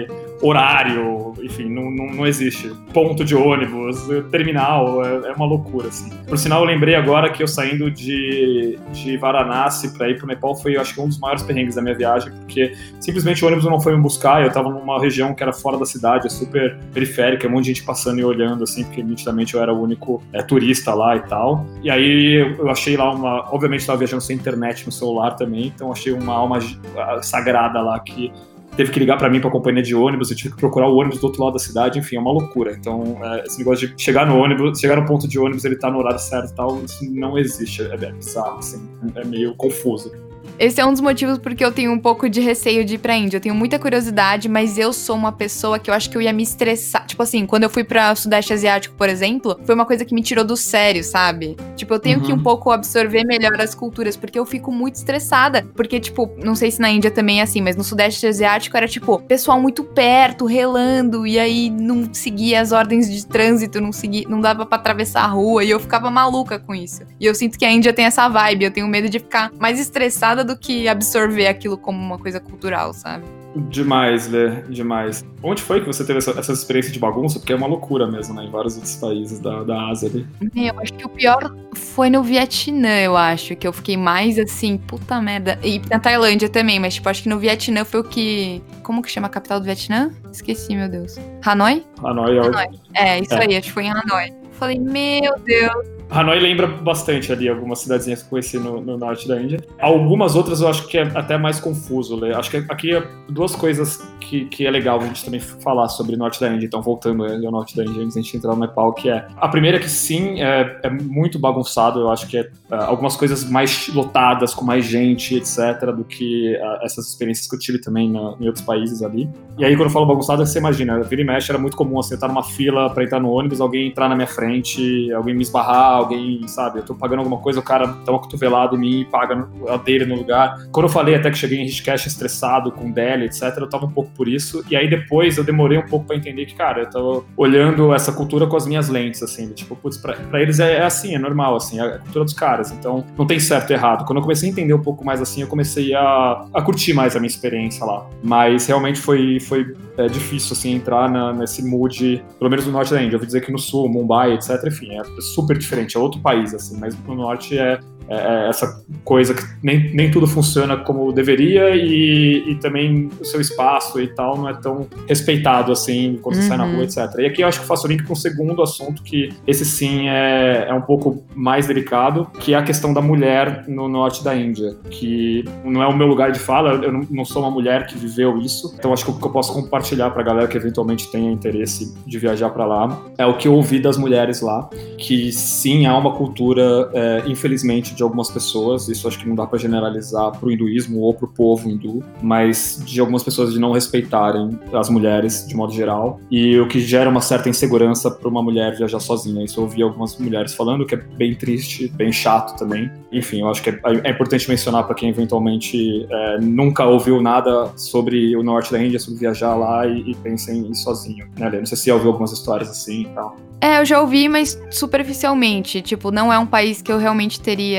Speaker 2: horário, enfim, não existe. Ponto de ônibus, terminal, é uma loucura, assim. Por sinal, eu lembrei agora que eu saindo de Varanasi pra ir pro Nepal foi, eu acho que um dos maiores perrengues da minha viagem, porque simplesmente o ônibus não foi me buscar, eu tava numa região que era fora da cidade, super periférica, um monte de gente passando e olhando, assim, porque nitidamente eu era o único turista lá e tal. E aí eu achei lá obviamente eu tava viajando sem internet no celular também, então achei uma alma sagrada lá que teve que ligar pra mim pra companhia de ônibus, eu tive que procurar o ônibus do outro lado da cidade, enfim, é uma loucura. Então, esse negócio de chegar no ônibus, chegar no ponto de ônibus, ele tá no horário certo e tal, isso não existe, é bizarro, assim, é meio confuso.
Speaker 1: Esse é um dos motivos porque eu tenho um pouco de receio de ir pra Índia. Eu tenho muita curiosidade, mas eu sou uma pessoa que eu acho que eu ia me estressar. Tipo assim, quando eu fui pra Sudeste Asiático, por exemplo, foi uma coisa que me tirou do sério, sabe? Tipo, eu tenho que um pouco absorver melhor as culturas, porque eu fico muito estressada. Porque, tipo, não sei se na Índia também é assim, mas no Sudeste Asiático era, tipo, pessoal muito perto, relando, e aí não seguia as ordens de trânsito, não dava pra atravessar a rua, e eu ficava maluca com isso. E eu sinto que a Índia tem essa vibe, eu tenho medo de ficar mais estressada do que absorver aquilo como uma coisa cultural, sabe?
Speaker 2: Demais, Lê, demais. Onde foi que você teve essa experiência de bagunça? Porque é uma loucura mesmo, né? Em vários outros países da Ásia ali.
Speaker 1: Eu acho que o pior foi no Vietnã, eu acho. Que eu fiquei mais assim, puta merda. E na Tailândia também, mas tipo, acho que no Vietnã foi o que... Como que chama a capital do Vietnã? Esqueci, meu Deus. Hanoi?
Speaker 2: Hanoi.
Speaker 1: É, isso aí, acho que foi em Hanoi. Falei, meu Deus.
Speaker 2: Hanoi lembra bastante ali algumas cidadezinhas que eu conheci no norte da Índia. Algumas outras eu acho que é até mais confuso, Lê. Acho que aqui duas coisas que é legal a gente também falar sobre o norte da Índia. Então, voltando ao norte da Índia, antes de a gente entrar no Nepal, que é... A primeira que sim, é muito bagunçado. Eu acho que algumas coisas mais lotadas, com mais gente, etc., do que essas experiências que eu tive também em outros países ali. E aí, quando eu falo bagunçado, você imagina, vira e mexe, era muito comum, assim, eu estar numa fila pra entrar no ônibus, alguém entrar na minha frente, alguém me esbarrar, alguém, sabe, eu tô pagando alguma coisa, o cara dá uma cotovelada em mim e paga a dele no lugar. Quando eu falei até que cheguei em Rishikesh estressado, com Delhi, etc., eu tava um pouco por isso. E aí depois eu demorei um pouco pra entender que, cara, eu tava olhando essa cultura com as minhas lentes, assim, tipo, putz, pra eles é assim, é normal, assim, é a cultura dos caras. Então, não tem certo e errado. Quando eu comecei a entender um pouco mais assim, eu comecei a curtir mais a minha experiência lá. Mas realmente foi difícil, assim, entrar nesse mood, pelo menos no norte da Índia. Eu ouvi dizer que no sul, Mumbai, etc., enfim, é super diferente, é outro país, assim, mas no norte é essa coisa que nem tudo funciona como deveria e também o seu espaço e tal não é tão respeitado assim quando você sai na rua, etc. E aqui eu acho que eu faço o link com o segundo assunto, que esse sim é um pouco mais delicado, que é a questão da mulher no norte da Índia, que não é o meu lugar de fala, eu não sou uma mulher que viveu isso, então acho que o que eu posso compartilhar pra galera que eventualmente tenha interesse de viajar pra lá é o que eu ouvi das mulheres lá, que sim, há uma cultura, infelizmente, de algumas pessoas, isso acho que não dá pra generalizar pro hinduísmo ou pro povo hindu, mas de algumas pessoas de não respeitarem as mulheres de modo geral, e o que gera uma certa insegurança pra uma mulher viajar sozinha. Isso eu ouvi algumas mulheres falando, que é bem triste, bem chato também. Enfim, eu acho que é importante mencionar pra quem eventualmente nunca ouviu nada sobre o norte da Índia, sobre viajar lá e pensa em ir sozinho, né, Lê? Não sei se já ouviu algumas histórias assim e tal.
Speaker 1: Eu já ouvi, mas superficialmente. Tipo, não é um país que eu realmente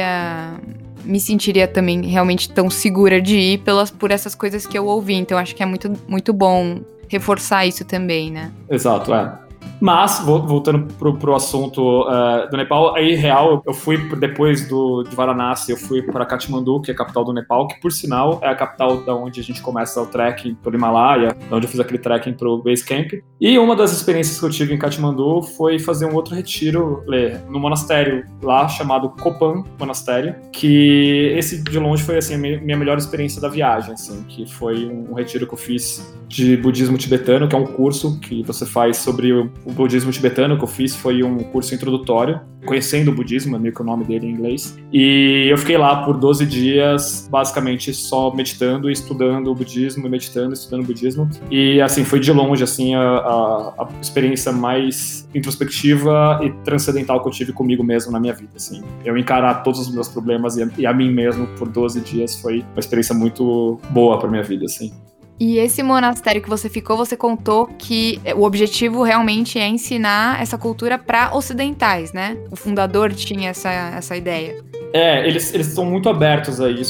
Speaker 1: me sentiria também realmente tão segura de ir por essas coisas que eu ouvi. Então, acho que é muito, muito bom reforçar isso também, né?
Speaker 2: Exato, Mas, voltando pro assunto do Nepal, aí, real, eu fui, depois de Varanasi, eu fui para Katmandu, que é a capital do Nepal, que, por sinal, é a capital da onde a gente começa o trekking pelo Himalaia, da onde eu fiz aquele trekking pro Base Camp. E uma das experiências que eu tive em Katmandu foi fazer um outro retiro, no monastério lá, chamado Kopan Monastério, que esse, de longe, foi, assim, a minha melhor experiência da viagem, assim, que foi um retiro que eu fiz de budismo tibetano, que é um curso que você faz sobre o budismo tibetano. Que eu fiz foi um curso introdutório, conhecendo o budismo, é meio que o nome dele em inglês, e eu fiquei lá por 12 dias, basicamente só meditando e estudando o budismo, meditando e estudando o budismo, e assim, foi de longe assim, a experiência mais introspectiva e transcendental que eu tive comigo mesmo na minha vida, assim. Eu encarar todos os meus problemas e a mim mesmo por 12 dias foi uma experiência muito boa pra minha vida, assim.
Speaker 1: E esse monastério que você ficou, você contou que o objetivo realmente é ensinar essa cultura para ocidentais, né? O fundador tinha essa ideia.
Speaker 2: Eles são muito abertos a isso.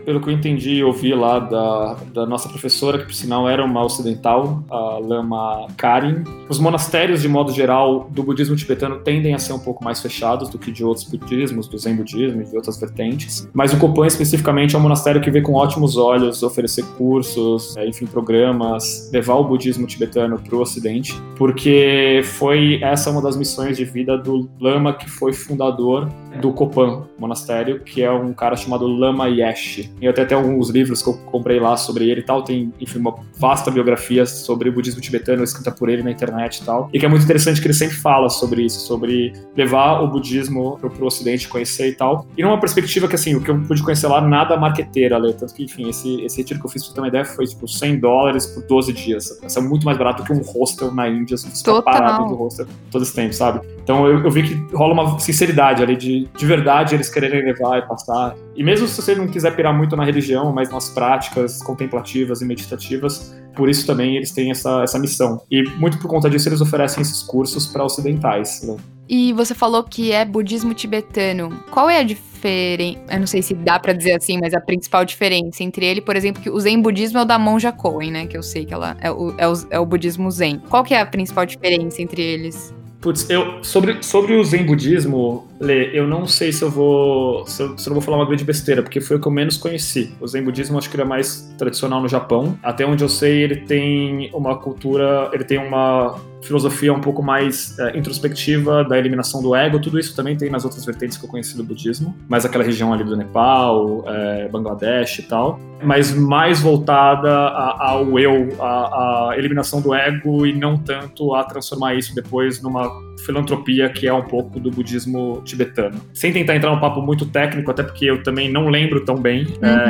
Speaker 2: pelo que eu entendi e ouvi lá da nossa professora, que por sinal era uma ocidental, a Lama Karin, os monastérios, de modo geral, do budismo tibetano tendem a ser um pouco mais fechados do que de outros budismos, do Zen budismo e de outras vertentes. Mas o Kopan, especificamente, é um monastério que vê com ótimos olhos oferecer cursos, enfim, programas, levar o budismo tibetano para o Ocidente, porque foi essa uma das missões de vida do Lama, que foi fundador do Kopan monastério, que é um cara chamado Lama Yeshe. E eu tenho até alguns livros que eu comprei lá sobre ele e tal, tem, enfim, uma vasta biografia sobre o budismo tibetano escrita por ele na internet e tal, e que é muito interessante que ele sempre fala sobre isso, sobre levar o budismo pro Ocidente, conhecer e tal, e numa perspectiva que, assim, o que eu pude conhecer lá, nada marqueteira, tanto que, enfim, esse retiro que eu fiz, pra você ter uma ideia, foi, tipo, $100 por 12 dias. Isso é muito mais barato que um hostel na Índia, se você ficar parado do hostel todo esse tempo, sabe? Então eu vi que rola uma sinceridade ali, de verdade eles quererem levar e passar. E mesmo se você não quiser pirar muito na religião, mas nas práticas contemplativas e meditativas, por isso também eles têm essa missão. E muito por conta disso eles oferecem esses cursos para ocidentais, né?
Speaker 1: E você falou que é budismo tibetano. Qual é a diferença? Eu não sei se dá pra dizer assim, mas a principal diferença entre ele, por exemplo, que o Zen budismo é o da monja Koen, né? Que eu sei que ela é o budismo Zen. Qual que é a principal diferença entre eles?
Speaker 2: Putz, sobre o Zen budismo, Lê, eu não sei se eu não vou falar uma grande besteira, porque foi o que eu menos conheci. O Zen budismo acho que ele é mais tradicional no Japão. Até onde eu sei, ele tem uma cultura, ele tem uma filosofia um pouco mais introspectiva da eliminação do ego. Tudo isso também tem nas outras vertentes que eu conheci do budismo, mas aquela região ali do Nepal, Bangladesh e tal, mas mais voltada ao eu, à eliminação do ego, e não tanto a transformar isso depois numa filantropia, que é um pouco do budismo tibetano. Sem tentar entrar num papo muito técnico, até porque eu também não lembro tão bem,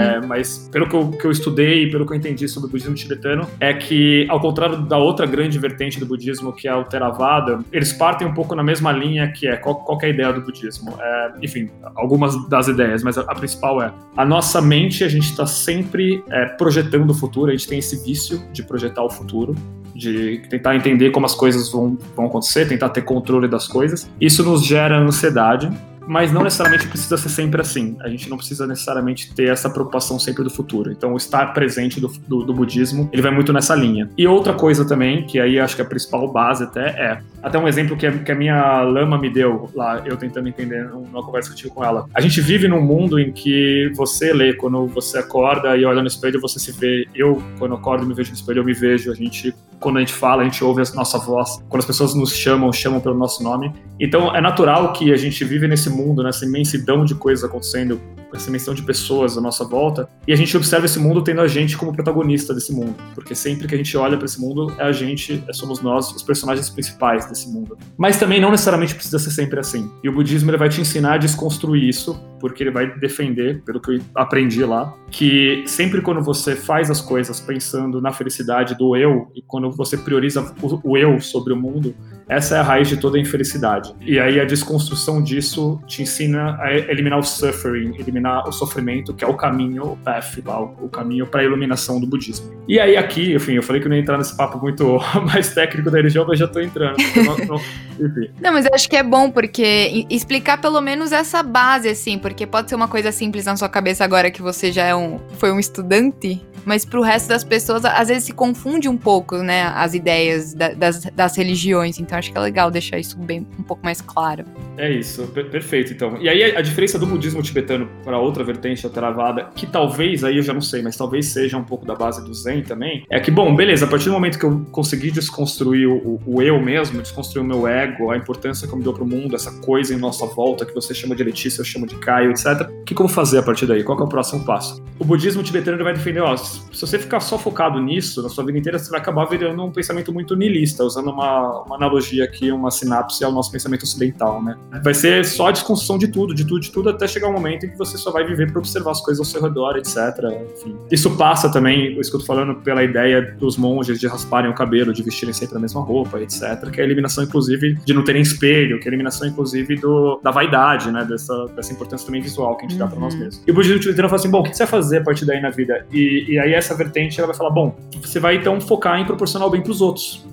Speaker 2: mas pelo que eu estudei e pelo que eu entendi sobre o budismo tibetano, é que, ao contrário da outra grande vertente do budismo, que é o Theravada, eles partem um pouco na mesma linha, que é qual que é a ideia do budismo. Enfim, algumas das ideias, mas a principal é a nossa mente, a gente está sempre projetando o futuro, a gente tem esse vício de projetar o futuro, de tentar entender como as coisas vão acontecer, tentar ter controle das coisas. Isso nos gera ansiedade, mas não necessariamente precisa ser sempre assim. A gente não precisa necessariamente ter essa preocupação sempre do futuro. Então, o estar presente do budismo, ele vai muito nessa linha. E outra coisa também, que aí acho que a principal base até um exemplo que a minha lama me deu lá, eu tentando entender numa conversa que eu tive com ela. A gente vive num mundo em que você lê, quando você acorda e olha no espelho, você se vê. Eu, quando eu acordo e me vejo no espelho, eu me vejo. Quando a gente fala, a gente ouve a nossa voz. Quando as pessoas nos chamam pelo nosso nome. Então, é natural que a gente vive nesse mundo, nessa imensidão de coisas acontecendo, essa imensidão de pessoas à nossa volta, e a gente observa esse mundo tendo a gente como protagonista desse mundo, porque sempre que a gente olha para esse mundo, é a gente, somos nós, os personagens principais desse mundo. Mas também não necessariamente precisa ser sempre assim. E o budismo, ele vai te ensinar a desconstruir isso, porque ele vai defender, pelo que eu aprendi lá, que sempre quando você faz as coisas pensando na felicidade do eu, e quando você prioriza o eu sobre o mundo, essa é a raiz de toda a infelicidade. E aí a desconstrução disso te ensina a eliminar o suffering, eliminar o sofrimento, que é o caminho, o path, o caminho para a iluminação do budismo. E aí aqui, enfim, eu falei que eu não ia entrar nesse papo muito mais técnico da religião, mas já tô entrando.
Speaker 1: Não, mas eu acho que é bom, porque explicar pelo menos essa base, assim, porque pode ser uma coisa simples na sua cabeça agora que você já foi um estudante, mas pro resto das pessoas, às vezes se confunde um pouco, né, as ideias das religiões, então acho que é legal deixar isso um pouco mais claro.
Speaker 2: É isso, perfeito, então. E aí a diferença do budismo tibetano para outra vertente, a Theravada, que talvez, aí eu já não sei, mas talvez seja um pouco da base do Zen também, é que, bom, beleza, a partir do momento que eu consegui desconstruir o eu mesmo, desconstruir o meu ego, a importância que eu me dou pro mundo, essa coisa em nossa volta, que você chama de Letícia, eu chamo de Caio, etc. O que eu vou fazer a partir daí? Qual que é o próximo passo? O budismo tibetano, ele vai defender, se você ficar só focado nisso, na sua vida inteira, você vai acabar virando um pensamento muito niilista, usando uma analogia aqui, uma sinapse ao nosso pensamento ocidental, né? Vai ser só a desconstrução de tudo, até chegar um momento em que você só vai viver para observar as coisas ao seu redor, etc. Enfim. Isso passa também, isso que eu tô falando, pela ideia dos monges de rasparem o cabelo, de vestirem sempre a mesma roupa, etc. Que é a eliminação, inclusive, de não terem espelho, que é a eliminação, inclusive, da vaidade, né? Dessa importância também visual que a gente dá para nós mesmos. E o budismo tibetano fala assim, bom, o que você vai fazer a partir daí na vida? E aí essa vertente, ela vai falar, bom, você vai então focar em proporcionar o bem pros outros.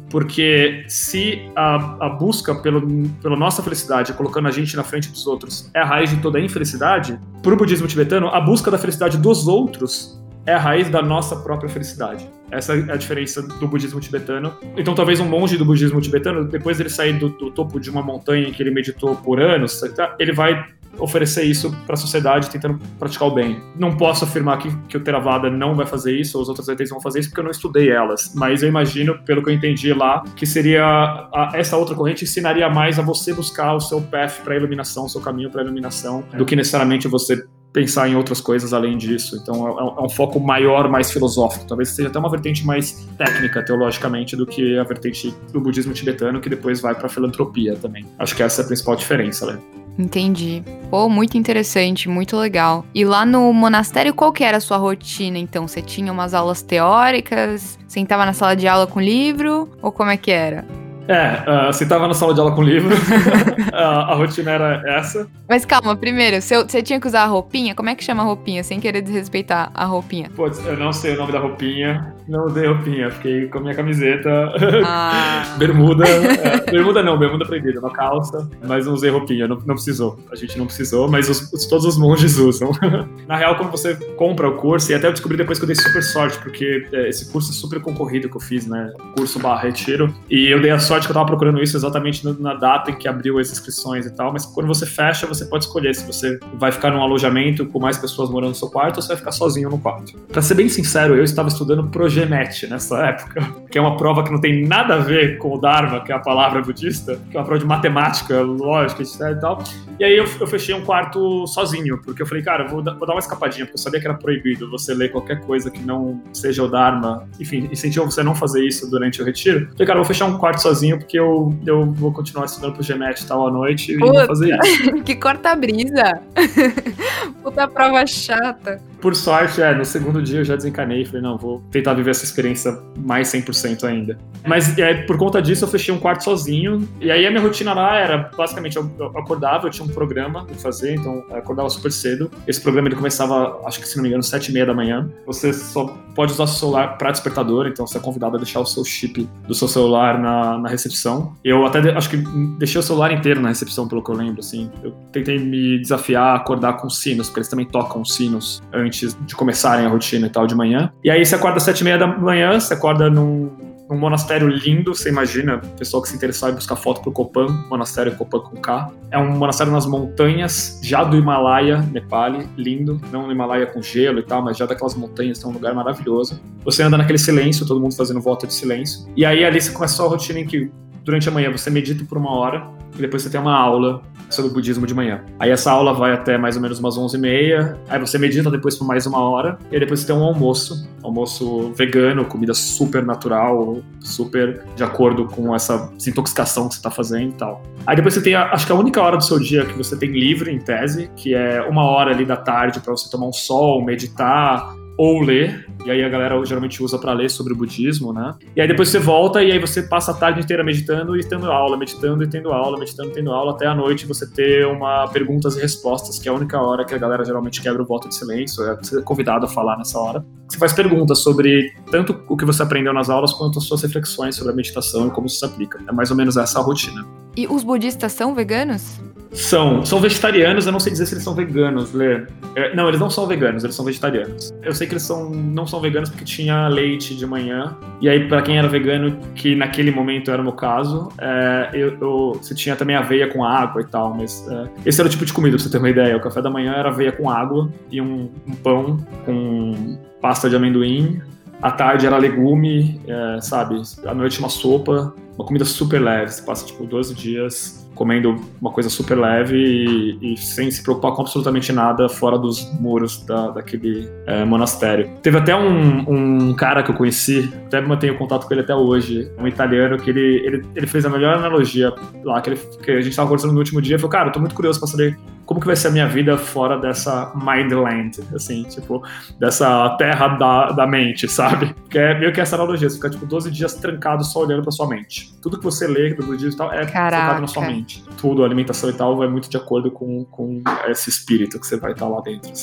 Speaker 2: porque se a busca pela nossa felicidade, colocando a gente na frente dos outros, é a raiz de toda a infelicidade, pro budismo tibetano, a busca da felicidade dos outros é a raiz da nossa própria felicidade. Essa é a diferença do budismo tibetano. Então, talvez um monge do budismo tibetano, depois dele sair do topo de uma montanha em que ele meditou por anos, ele vai oferecer isso para a sociedade, tentando praticar o bem. Não posso afirmar que o Theravada não vai fazer isso, ou os outros vertentes vão fazer isso, porque eu não estudei elas. Mas eu imagino, pelo que eu entendi lá, que seria essa outra corrente ensinaria mais a você buscar o seu path para a iluminação, o seu caminho para a iluminação, do que necessariamente você pensar em outras coisas além disso. Então é um foco maior, mais filosófico. Talvez seja até uma vertente mais técnica, teologicamente, do que a vertente do budismo tibetano, que depois vai para a filantropia também. Acho que essa é a principal diferença, né?
Speaker 1: Entendi. Pô, muito interessante, muito legal. E lá no monastério, qual que era a sua rotina, então? Você tinha umas aulas teóricas? Sentava na sala de aula com livro? Ou como é que era?
Speaker 2: Você estava na sala de aula com livro, a rotina era essa.
Speaker 1: Mas calma, primeiro, você tinha que usar a roupinha? Como é que chama a roupinha, sem querer desrespeitar a roupinha?
Speaker 2: Putz, eu não sei o nome da roupinha, não usei roupinha, fiquei com a minha camiseta, bermuda, bermuda proibida, uma calça, mas não usei roupinha, não precisou, a gente não precisou, mas todos os monges usam. Na real, quando você compra o curso, e até eu descobri depois que eu dei super sorte, porque esse curso é super concorrido que eu fiz, né, curso/retiro, e eu dei a sorte que eu tava procurando isso exatamente na data em que abriu as inscrições e tal, mas quando você fecha, você pode escolher se você vai ficar num alojamento com mais pessoas morando no seu quarto ou se vai ficar sozinho no quarto. Pra ser bem sincero, eu estava estudando Progemet nessa época, que é uma prova que não tem nada a ver com o Dharma, que é a palavra budista, que é uma prova de matemática, lógica, etc e tal. E aí eu fechei um quarto sozinho, porque eu falei, cara, vou dar uma escapadinha, porque eu sabia que era proibido você ler qualquer coisa que não seja o Dharma, enfim, incentivo você a não fazer isso durante o retiro. Eu falei, cara, eu vou fechar um quarto sozinho, porque eu vou continuar estudando pro Gemet e tal à noite e vou fazer isso.
Speaker 1: Que corta-brisa! Puta prova chata.
Speaker 2: Por sorte, no segundo dia eu já desencanei e falei, não, vou tentar viver essa experiência mais 100% ainda. Mas por conta disso eu fechei um quarto sozinho, e aí a minha rotina lá era, basicamente, eu acordava, eu tinha um programa pra fazer, então eu acordava super cedo. Esse programa ele começava, acho que se não me engano, 7h30 da manhã. Você só pode usar o seu celular pra despertador, então você é convidado a deixar o seu chip do seu celular na recepção. Eu até acho que deixei o celular inteiro na recepção, pelo que eu lembro, assim. Eu tentei me desafiar a acordar com sinos, porque eles também tocam sinos antes de começarem a rotina e tal de manhã. E aí você acorda às 7h30 da manhã, você acorda num monastério lindo, você imagina, pessoal que se interessar em buscar foto pro Kopan, monastério Kopan com K. É um monastério nas montanhas, já do Himalaia, Nepal, lindo, não no Himalaia com gelo e tal, mas já daquelas montanhas, é um lugar maravilhoso. Você anda naquele silêncio, todo mundo fazendo volta de silêncio. E aí ali você começa a rotina em que durante a manhã você medita por 1 hora e depois você tem uma aula sobre o budismo de manhã. Aí essa aula vai até mais ou menos umas 11h30, aí você medita depois por mais 1 hora, e aí depois você tem um almoço vegano, comida super natural, super de acordo com essa desintoxicação que você tá fazendo e tal. Aí depois você tem, acho que a única hora do seu dia que você tem livre, em tese, que é 1 hora ali da tarde para você tomar um sol, meditar, ou ler, e aí a galera geralmente usa para ler sobre o budismo, né? E aí depois você volta e aí você passa a tarde inteira meditando e tendo aula, meditando e tendo aula, meditando e tendo aula, até a noite você ter uma perguntas e respostas, que é a única hora que a galera geralmente quebra o voto de silêncio, você é convidado a falar nessa hora. Você faz perguntas sobre tanto o que você aprendeu nas aulas, quanto as suas reflexões sobre a meditação e como isso se aplica. É mais ou menos essa a rotina.
Speaker 1: E os budistas são veganos?
Speaker 2: São vegetarianos, eu não sei dizer se eles são veganos, Lê. Não, eles não são veganos, eles são vegetarianos. Eu sei que eles não são veganos porque tinha leite de manhã, e aí pra quem era vegano, que naquele momento era o meu caso, você tinha também aveia com água e tal, mas esse era o tipo de comida, pra você ter uma ideia. O café da manhã era aveia com água e um pão com pasta de amendoim. À tarde era legume, sabe? À noite uma sopa, uma comida super leve. Você passa, 12 dias comendo uma coisa super leve e sem se preocupar com absolutamente nada fora dos muros daquele monastério. Teve até um cara que eu conheci, até mantenho contato com ele até hoje, um italiano, que ele fez a melhor analogia lá, que a gente estava conversando no último dia. Ele falou, cara, eu tô muito curioso pra saber como que vai ser a minha vida fora dessa Mindland, assim, dessa terra da mente, sabe? Porque é meio que essa analogia, você fica 12 dias trancado só olhando pra sua mente. Tudo que você lê do budismo e tal é focado na sua mente. Tudo, a alimentação e tal, vai muito de acordo com esse espírito que você vai estar lá dentro, assim.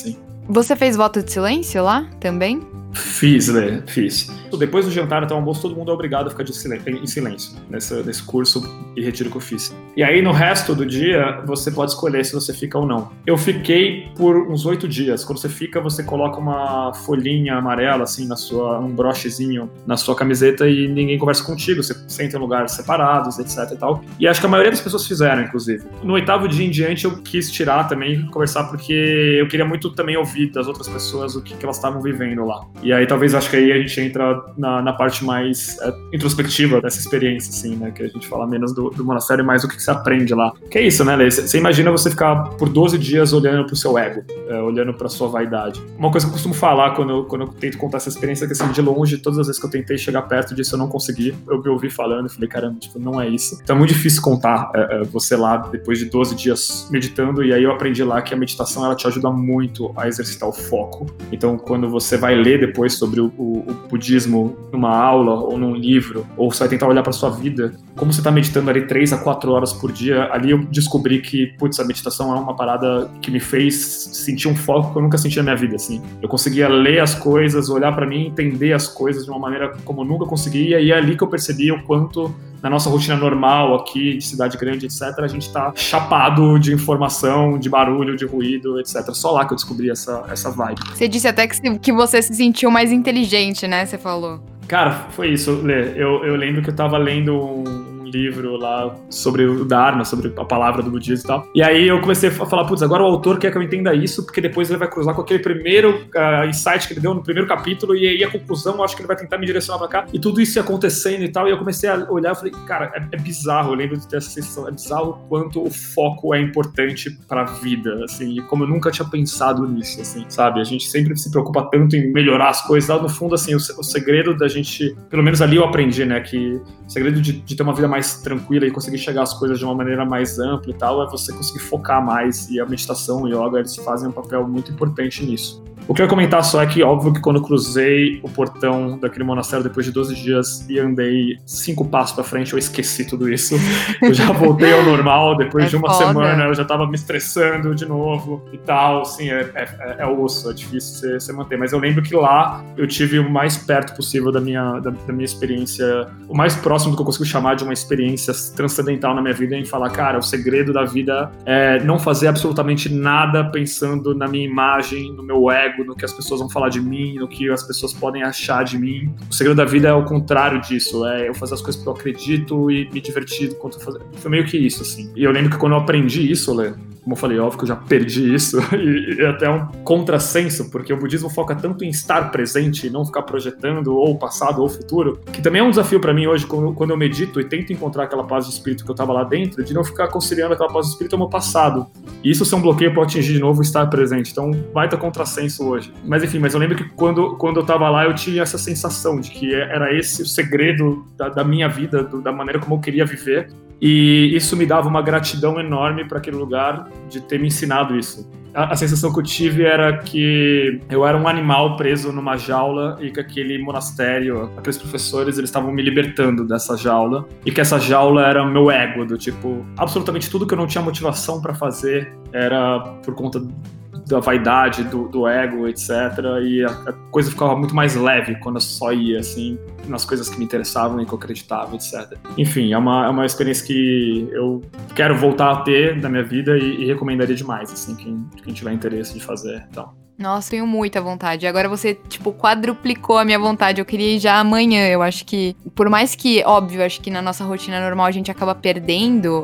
Speaker 1: Você fez voto de silêncio lá também?
Speaker 2: Fiz, né? Fiz. Depois do jantar até o almoço, todo mundo é obrigado a ficar em silêncio nesse curso e retiro que eu fiz. E aí, no resto do dia, você pode escolher se você fica ou não. Eu fiquei por uns 8 dias. Quando você fica, você coloca uma folhinha amarela, assim, um brochezinho na sua camiseta e ninguém conversa contigo. Você senta em lugares separados, etc e tal. E acho que a maioria das pessoas fizeram, inclusive. No 8º dia em diante, eu quis tirar também, conversar, porque eu queria muito também ouvir das outras pessoas o que elas estavam vivendo lá. E aí, talvez, acho que aí a gente entra na parte mais introspectiva dessa experiência, assim, né? Que a gente fala menos do monastério e mais do que você aprende lá. Que é isso, né, Lê? Você imagina você ficar por 12 dias olhando pro seu ego, olhando pra sua vaidade. Uma coisa que eu costumo falar quando eu tento contar essa experiência é que, assim, de longe, todas as vezes que eu tentei chegar perto disso, eu não consegui. Eu me ouvi falando e falei, caramba, tipo, não é isso. Então é muito difícil contar você lá, depois de 12 dias meditando, e aí eu aprendi lá que a meditação, ela te ajuda muito a exercitar o foco. Então, quando você vai ler depois sobre o budismo numa aula ou num livro, ou você vai tentar olhar para sua vida, como você está meditando ali 3 a 4 horas por dia, ali eu descobri que, putz, a meditação é uma parada que me fez sentir um foco que eu nunca senti na minha vida, assim. Eu conseguia ler as coisas, olhar para mim, entender as coisas de uma maneira como eu nunca conseguia, e é ali que eu percebi o quanto na nossa rotina normal aqui, de cidade grande, etc., a gente tá chapado de informação, de barulho, de ruído, etc. Só lá que eu descobri essa vibe.
Speaker 1: Você disse até que você se sentiu mais inteligente, né? Você falou.
Speaker 2: Cara, foi isso, Lê. Eu lembro que eu tava lendo um livro lá sobre o Dharma, sobre a palavra do budismo e tal. E aí eu comecei a falar, putz, agora o autor quer que eu entenda isso, porque depois ele vai cruzar com aquele primeiro insight que ele deu no primeiro capítulo, e aí a conclusão, eu acho que ele vai tentar me direcionar pra cá. E tudo isso ia acontecendo e tal, e eu comecei a olhar e falei, cara, é bizarro, eu lembro de ter essa sensação, é bizarro o quanto o foco é importante pra vida, assim, e como eu nunca tinha pensado nisso, assim, sabe? A gente sempre se preocupa tanto em melhorar as coisas, lá no fundo, assim, o segredo da gente, pelo menos ali eu aprendi, né, que o segredo de ter uma vida mais tranquila e conseguir chegar às coisas de uma maneira mais ampla e tal, é você conseguir focar mais, e a meditação e o yoga, eles fazem um papel muito importante nisso. O que eu ia comentar só é que, óbvio, que quando eu cruzei o portão daquele monastério depois de 12 dias e andei 5 passos pra frente, eu esqueci tudo isso. Eu já voltei ao normal, depois de uma semana eu já tava me estressando de novo e tal, assim, é osso, é difícil você manter. Mas eu lembro que lá eu tive o mais perto possível da minha experiência, o mais próximo do que eu consigo chamar de uma experiência transcendental na minha vida, em falar, cara, o segredo da vida é não fazer absolutamente nada pensando na minha imagem, no meu ego, no que as pessoas vão falar de mim, no que as pessoas podem achar de mim. O segredo da vida é o contrário disso, é eu fazer as coisas porque eu acredito e me divertir enquanto eu fazer. Foi meio que isso, assim. E eu lembro que quando eu aprendi isso, Lê, como eu falei, óbvio que eu já perdi isso, e até um contrassenso, porque o budismo foca tanto em estar presente e não ficar projetando ou o passado ou o futuro, que também é um desafio pra mim hoje, quando eu medito e tento encontrar aquela paz de espírito que eu tava lá dentro, de não ficar conciliando aquela paz de espírito ao meu passado. E isso ser um bloqueio pra atingir de novo o estar presente. Então, vai ter contrassenso hoje. Mas enfim, mas eu lembro que quando eu tava lá, eu tinha essa sensação de que era esse o segredo da minha vida, da maneira como eu queria viver. E isso me dava uma gratidão enorme para aquele lugar de ter me ensinado isso. A sensação que eu tive era que eu era um animal preso numa jaula e que aquele monastério, aqueles professores, eles estavam me libertando dessa jaula, e que essa jaula era o meu ego, do tipo, absolutamente tudo que eu não tinha motivação para fazer era por conta da vaidade, do ego, etc. E a coisa ficava muito mais leve quando eu só ia, assim, nas coisas que me interessavam e que eu acreditava, etc. Enfim, é uma experiência que eu quero voltar a ter na minha vida e recomendaria demais, assim, quem tiver interesse de fazer, então.
Speaker 1: Nossa, tenho muita vontade. Agora você, tipo, quadruplicou a minha vontade. Eu queria ir já amanhã. Eu acho que, por mais que, óbvio, acho que na nossa rotina normal a gente acaba perdendo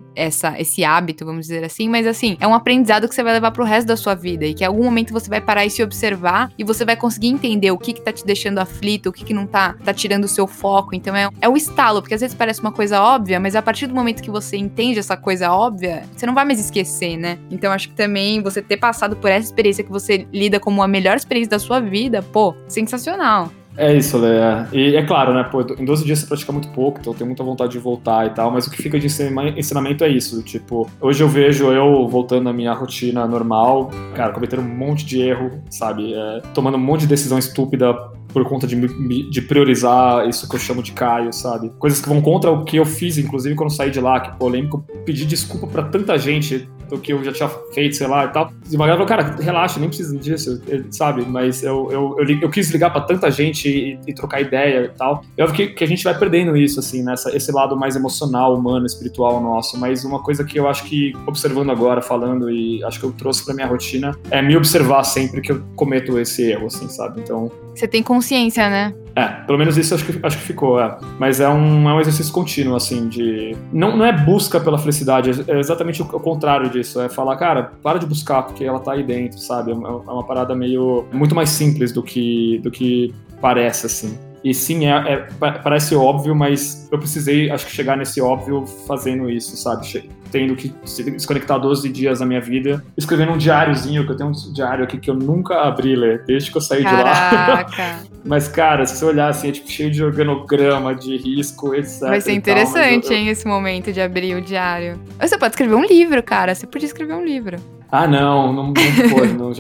Speaker 1: esse hábito, vamos dizer assim, mas assim, é um aprendizado que você vai levar pro resto da sua vida, e que em algum momento você vai parar e se observar, e você vai conseguir entender o que tá te deixando aflito, o que não tá tirando o seu foco. Então é o estalo, porque às vezes parece uma coisa óbvia, mas a partir do momento que você entende essa coisa óbvia, você não vai mais esquecer, né? Então acho que também você ter passado por essa experiência que você lida como a melhor experiência da sua vida, pô, sensacional.
Speaker 2: É isso, Lê. E é claro, né, pô, em 12 dias você pratica muito pouco, então eu tenho muita vontade de voltar e tal, mas o que fica de ensinamento é isso, tipo, hoje eu vejo eu voltando à minha rotina normal, cara, cometendo um monte de erro, sabe, tomando um monte de decisão estúpida por conta de priorizar isso que eu chamo de Caio, sabe, coisas que vão contra o que eu fiz, inclusive quando eu saí de lá, que, pô, eu lembro que eu pedi desculpa pra tanta gente do que eu já tinha feito, sei lá, e tal. E uma galera falou, cara, relaxa, nem precisa disso, sabe? Mas eu quis ligar pra tanta gente e trocar ideia e tal. Eu acho que a gente vai perdendo isso, assim, né? Esse lado mais emocional, humano, espiritual nosso. Mas uma coisa que eu acho que, observando agora, falando, e acho que eu trouxe pra minha rotina, é me observar sempre que eu cometo esse erro, assim, sabe? Então...
Speaker 1: Você tem consciência, né?
Speaker 2: Pelo menos isso acho que ficou, Mas é um exercício contínuo, assim, de... Não é busca pela felicidade, é exatamente o contrário disso. É falar, cara, para de buscar, porque ela tá aí dentro, sabe? É uma parada meio... muito mais simples do que parece, assim. E sim, parece óbvio, mas eu precisei, acho que chegar nesse óbvio fazendo isso, sabe? Tendo que se desconectar 12 dias da minha vida, escrevendo um diáriozinho, que eu tenho um diário aqui que eu nunca abri ler, desde que eu saí de lá. Mas, cara, se você olhar assim, é tipo cheio de organograma, de risco, etc.
Speaker 1: Vai ser interessante, hein, esse momento de abrir o diário. Você pode escrever um livro, cara. Você podia escrever um livro.
Speaker 2: Não foi,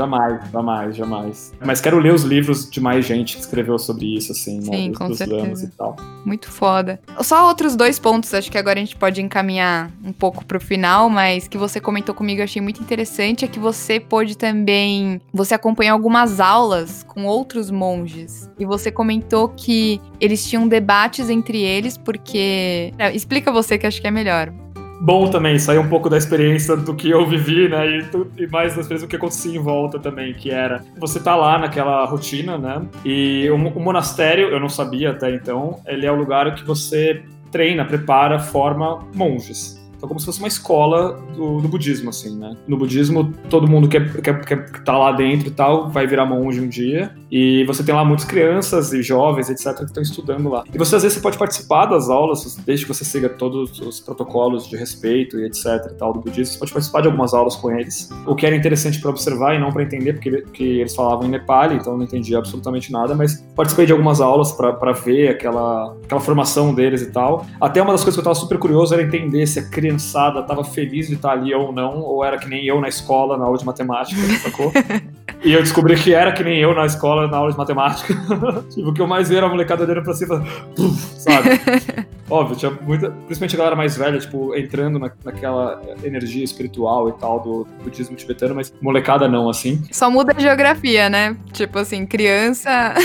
Speaker 2: jamais. Mas quero ler os livros de mais gente que escreveu sobre isso, assim,
Speaker 1: sim,
Speaker 2: né?
Speaker 1: Com certeza.
Speaker 2: E tal.
Speaker 1: Muito foda. Só outros 2 pontos, acho que agora a gente pode encaminhar um pouco pro final, mas que você comentou comigo, eu achei muito interessante, é que você pôde também... Você acompanhou algumas aulas com outros monges, e você comentou que eles tinham debates entre eles, porque... Explica você, que acho que é melhor.
Speaker 2: Bom também, sair um pouco da experiência do que eu vivi, né, e mais das vezes do que acontecia em volta também, que era, você tá lá naquela rotina, né, e o monastério, eu não sabia até então, ele é o lugar que você treina, prepara, forma monges. Então, como se fosse uma escola do budismo, assim, né? No budismo, todo mundo que tá lá dentro e tal vai virar monge um dia. E você tem lá muitas crianças e jovens, etc., que estão estudando lá. E você, às vezes, você pode participar das aulas, desde que você siga todos os protocolos de respeito e etc. e tal do budismo. Você pode participar de algumas aulas com eles. O que era interessante para observar e não para entender, porque eles falavam em Nepali, então eu não entendia absolutamente nada. Mas participei de algumas aulas para ver aquela formação deles e tal. Até uma das coisas que eu estava super curioso era entender se a criançada tava feliz de estar ali ou não, ou era que nem eu na escola, na aula de matemática, sacou? E eu descobri que era que nem eu na escola, na aula de matemática. Tipo, o que eu mais vi era a molecada dele pra cima, sabe? Óbvio, tinha muita, principalmente a galera mais velha, tipo, entrando naquela energia espiritual e tal do budismo tibetano, mas molecada não, assim.
Speaker 1: Só muda a geografia, né? Tipo assim, criança...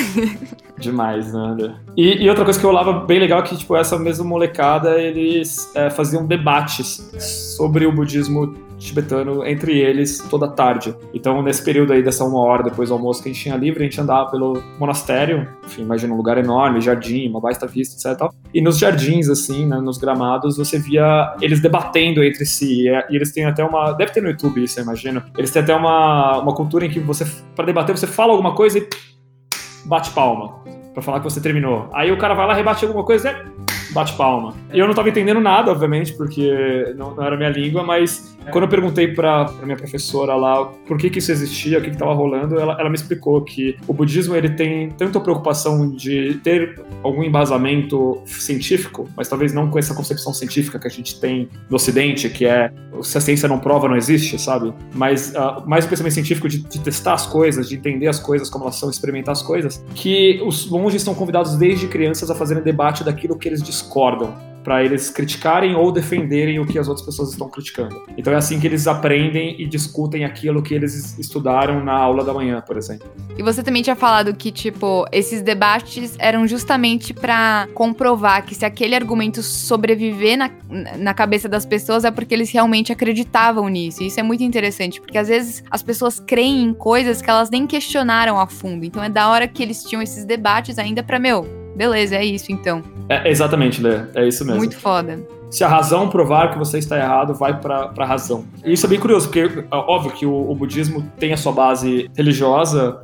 Speaker 2: Demais, né? E outra coisa que eu olhava bem legal é que, tipo, essa mesma molecada, eles faziam debates sobre o budismo tibetano entre eles toda tarde. Então, nesse período aí dessa 1 hora depois do almoço que a gente tinha livre, a gente andava pelo monastério, enfim, imagina um lugar enorme, jardim, uma baita vista, etc. Tal. E nos jardins, assim, né, nos gramados, você via eles debatendo entre si. E eles têm até uma... Deve ter no YouTube isso, eu imagino. Eles têm até uma cultura em que você, para debater, você fala alguma coisa e bate palma, pra falar que você terminou. Aí o cara vai lá, rebate alguma coisa e bate palma. E eu não tava entendendo nada, obviamente, porque não era minha língua, mas quando eu perguntei pra minha professora lá por que isso existia, o que tava rolando, ela me explicou que o budismo, ele tem tanto a preocupação de ter algum embasamento científico, mas talvez não com essa concepção científica que a gente tem no Ocidente, que é, se a ciência não prova, não existe, sabe? Mas mais o pensamento científico de testar as coisas, de entender as coisas como elas são, experimentar as coisas, que os monges estão convidados desde crianças a fazerem debate daquilo que eles discordam, para eles criticarem ou defenderem o que as outras pessoas estão criticando. Então é assim que eles aprendem e discutem aquilo que eles estudaram na aula da manhã, por exemplo.
Speaker 1: E você também tinha falado que, tipo, esses debates eram justamente para comprovar que se aquele argumento sobreviver na cabeça das pessoas é porque eles realmente acreditavam nisso. E isso é muito interessante, porque às vezes as pessoas creem em coisas que elas nem questionaram a fundo. Então é da hora que eles tinham esses debates ainda pra, beleza, é isso então.
Speaker 2: Exatamente, Lê, é isso mesmo.
Speaker 1: Muito foda.
Speaker 2: Se a razão provar que você está errado, vai pra razão. E isso é bem curioso, porque óbvio que o budismo tem a sua base religiosa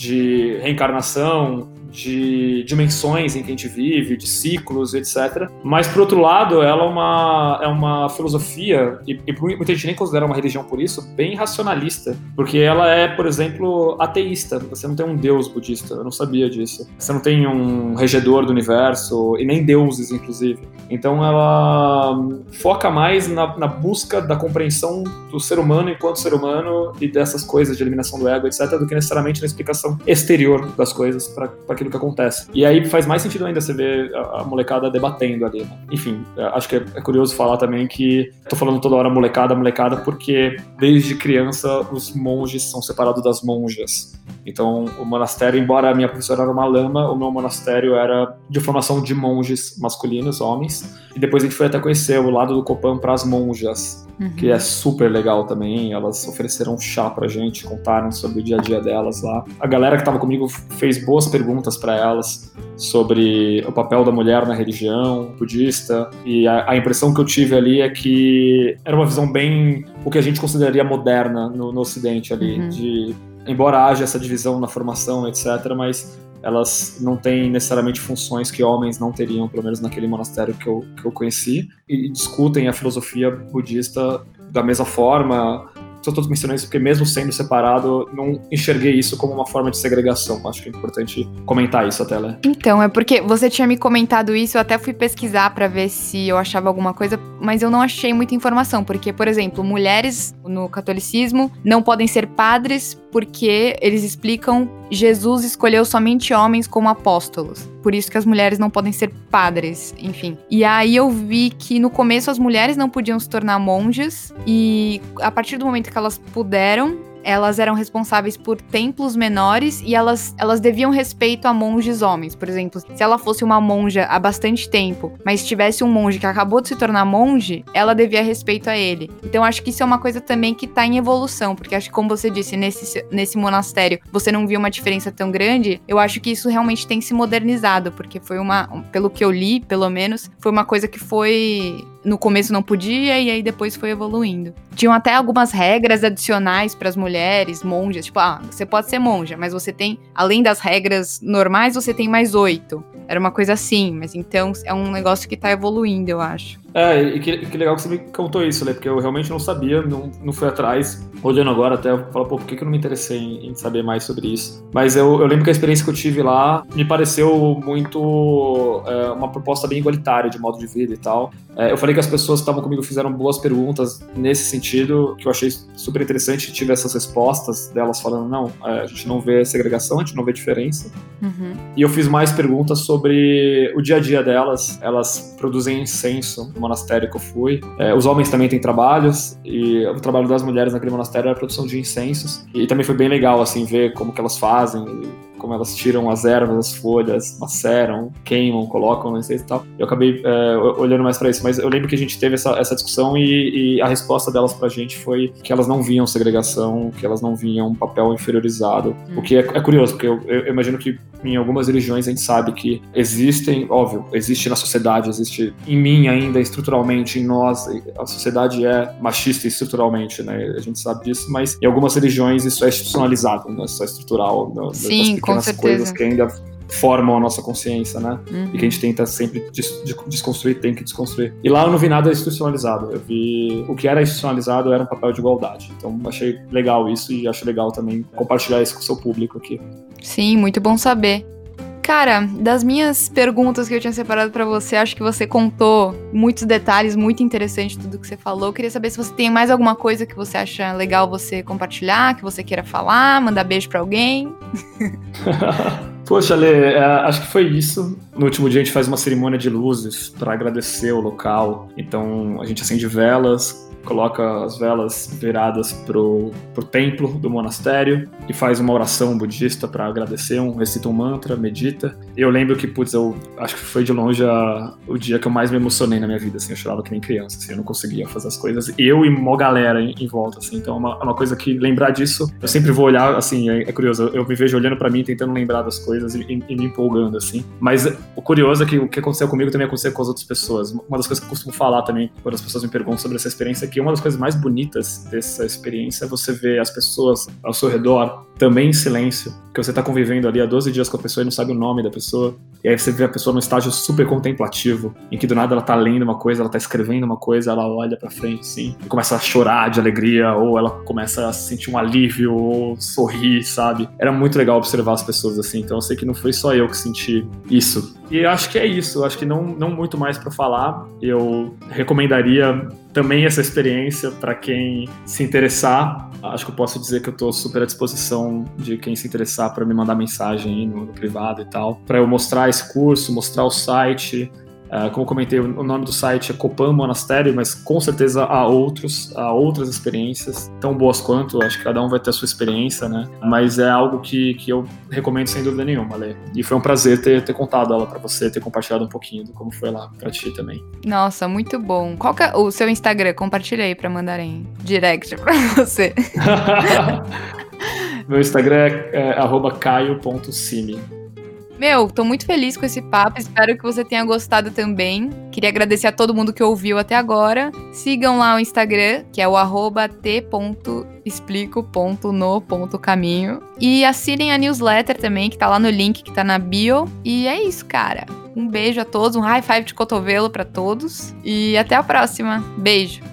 Speaker 2: de reencarnação, de dimensões em que a gente vive, de ciclos, etc. Mas, por outro lado, ela é uma filosofia, e muita gente nem considera uma religião por isso, bem racionalista. Porque ela é, por exemplo, ateísta. Você não tem um deus budista, eu não sabia disso. Você não tem um regedor do universo, e nem deuses, inclusive. Então, ela foca mais na busca da compreensão do ser humano enquanto ser humano e dessas coisas de eliminação do ego, etc., do que necessariamente na explicação exterior das coisas para aquilo que acontece. E aí faz mais sentido ainda você ver a molecada debatendo ali, né? Enfim, acho que é curioso falar também que tô falando toda hora molecada, porque desde criança os monges são separados das monjas. Então, o monastério, embora a minha professora era uma lama, o meu monastério era de formação de monges masculinos, homens. E depois a gente foi até conhecer o lado do Copan para as monjas, que é super legal também. Elas ofereceram chá pra gente, contaram sobre o dia a dia delas lá. A galera que tava comigo fez boas perguntas para elas sobre o papel da mulher na religião budista. E a impressão que eu tive ali é que era uma visão bem o que a gente consideraria moderna no Ocidente ali, embora haja essa divisão na formação, etc., mas elas não têm necessariamente funções que homens não teriam, pelo menos naquele monastério que eu conheci, e discutem a filosofia budista da mesma forma. Só estou mencionando isso porque, mesmo sendo separado, não enxerguei isso como uma forma de segregação. Acho que é importante comentar isso até, Lé.
Speaker 1: Então, é porque você tinha me comentado isso, eu até fui pesquisar pra ver se eu achava alguma coisa, mas eu não achei muita informação, porque, por exemplo, mulheres no catolicismo não podem ser padres porque eles explicam Jesus escolheu somente homens como apóstolos. Por isso que as mulheres não podem ser padres, enfim. E aí eu vi que no começo as mulheres não podiam se tornar monjas e a partir do momento que elas puderam, elas eram responsáveis por templos menores e elas deviam respeito a monges homens. Por exemplo, se ela fosse uma monja há bastante tempo, mas tivesse um monge que acabou de se tornar monge, ela devia respeito a ele. Então acho que isso é uma coisa também que tá em evolução, porque acho que, como você disse, nesse monastério você não viu uma diferença tão grande. Eu acho que isso realmente tem se modernizado, porque foi pelo que eu li, pelo menos, foi uma coisa que foi... No começo não podia e aí depois foi evoluindo. Tinham até algumas regras adicionais para as mulheres, monjas. Tipo, você pode ser monja, mas você tem, além das regras normais, você tem mais 8. Era uma coisa assim, mas então é um negócio que tá evoluindo, eu acho.
Speaker 2: E que legal que você me contou isso, né? Porque eu realmente não sabia, não fui atrás. Olhando agora até, eu falo, por que eu não me interessei em saber mais sobre isso? Mas eu lembro que a experiência que eu tive lá me pareceu muito uma proposta bem igualitária de modo de vida e tal. Eu falei que as pessoas que estavam comigo fizeram boas perguntas nesse sentido, que eu achei super interessante. Tive essas respostas delas falando, não, a gente não vê segregação, a gente não vê diferença. E eu fiz mais perguntas sobre o dia a dia delas. Elas produzem incenso no monastério que eu fui. Os homens também têm trabalhos, e o trabalho das mulheres naquele monastério era a produção de incensos. E também foi bem legal, assim, ver como que elas fazem, como elas tiram as ervas, as folhas, maceram, queimam, colocam no incenso e tal. Eu acabei olhando mais pra isso, mas eu lembro que a gente teve essa discussão e a resposta delas pra gente foi que elas não viam segregação, que elas não viam um papel inferiorizado. O que é curioso, porque eu imagino que em algumas religiões a gente sabe que existem, óbvio, existe na sociedade, existe em mim ainda estruturalmente, em nós, a sociedade é machista estruturalmente, né? A gente sabe disso, mas em algumas religiões isso é institucionalizado, né? Isso é estrutural.
Speaker 1: Sim, com certeza.
Speaker 2: Coisas que ainda formam a nossa consciência, né? E que a gente tenta sempre desconstruir, tem que desconstruir. E lá eu não vi nada institucionalizado. Eu vi o que era institucionalizado era um papel de igualdade. Então achei legal isso e acho legal também compartilhar isso com o seu público aqui.
Speaker 1: Sim, muito bom saber. Cara, das minhas perguntas que eu tinha separado pra você, acho que você contou muitos detalhes, muito interessante tudo que você falou. Eu queria saber se você tem mais alguma coisa que você acha legal você compartilhar, que você queira falar, mandar beijo pra alguém.
Speaker 2: Poxa, Lê, acho que foi isso. No último dia a gente faz uma cerimônia de luzes para agradecer o local. Então a gente acende velas, coloca as velas viradas pro templo do monastério e faz uma oração budista para agradecer, recita um mantra, medita. E eu lembro que, eu acho que foi de longe o dia que eu mais me emocionei na minha vida, assim, eu chorava que nem criança, assim, eu não conseguia fazer as coisas, eu e uma galera em volta, assim, então é uma coisa que lembrar disso, eu sempre vou olhar, assim, é curioso, eu me vejo olhando para mim, tentando lembrar das coisas e me empolgando, assim, mas o curioso é que o que aconteceu comigo também aconteceu com as outras pessoas. Uma das coisas que eu costumo falar também, quando as pessoas me perguntam sobre essa experiência, que uma das coisas mais bonitas dessa experiência é você ver as pessoas ao seu redor também em silêncio, que você tá convivendo ali há 12 dias com a pessoa e não sabe o nome da pessoa, E aí você vê a pessoa num estágio super contemplativo, em que do nada ela tá lendo uma coisa, ela tá escrevendo uma coisa, ela olha pra frente, assim, e começa a chorar de alegria, ou ela começa a sentir um alívio, ou sorrir, sabe? Era muito legal observar as pessoas assim, então eu sei que não foi só eu que senti isso. E acho que é isso, acho que não muito mais pra falar. Eu recomendaria também essa experiência para quem se interessar. Acho que eu posso dizer que eu estou super à disposição de quem se interessar para me mandar mensagem aí no privado e tal, para eu mostrar esse curso, mostrar o site. Como eu comentei, o nome do site é Copan Monastério, mas com certeza há outras experiências, tão boas quanto, acho que cada um vai ter a sua experiência, né? Mas é algo que eu recomendo sem dúvida nenhuma, Lê. E foi um prazer ter contado ela pra você, ter compartilhado um pouquinho do como foi lá pra ti também.
Speaker 1: Nossa, muito bom. Qual que é o seu Instagram? Compartilha aí pra mandarem direct pra você.
Speaker 2: Meu Instagram é @caio.cime.
Speaker 1: Meu, tô muito feliz com esse papo, espero que você tenha gostado também. Queria agradecer a todo mundo que ouviu até agora. Sigam lá o Instagram, que é o @t.explico.no.caminho. E assinem a newsletter também, que tá lá no link, que tá na bio. E é isso, cara. Um beijo a todos, um high five de cotovelo pra todos. E até a próxima. Beijo.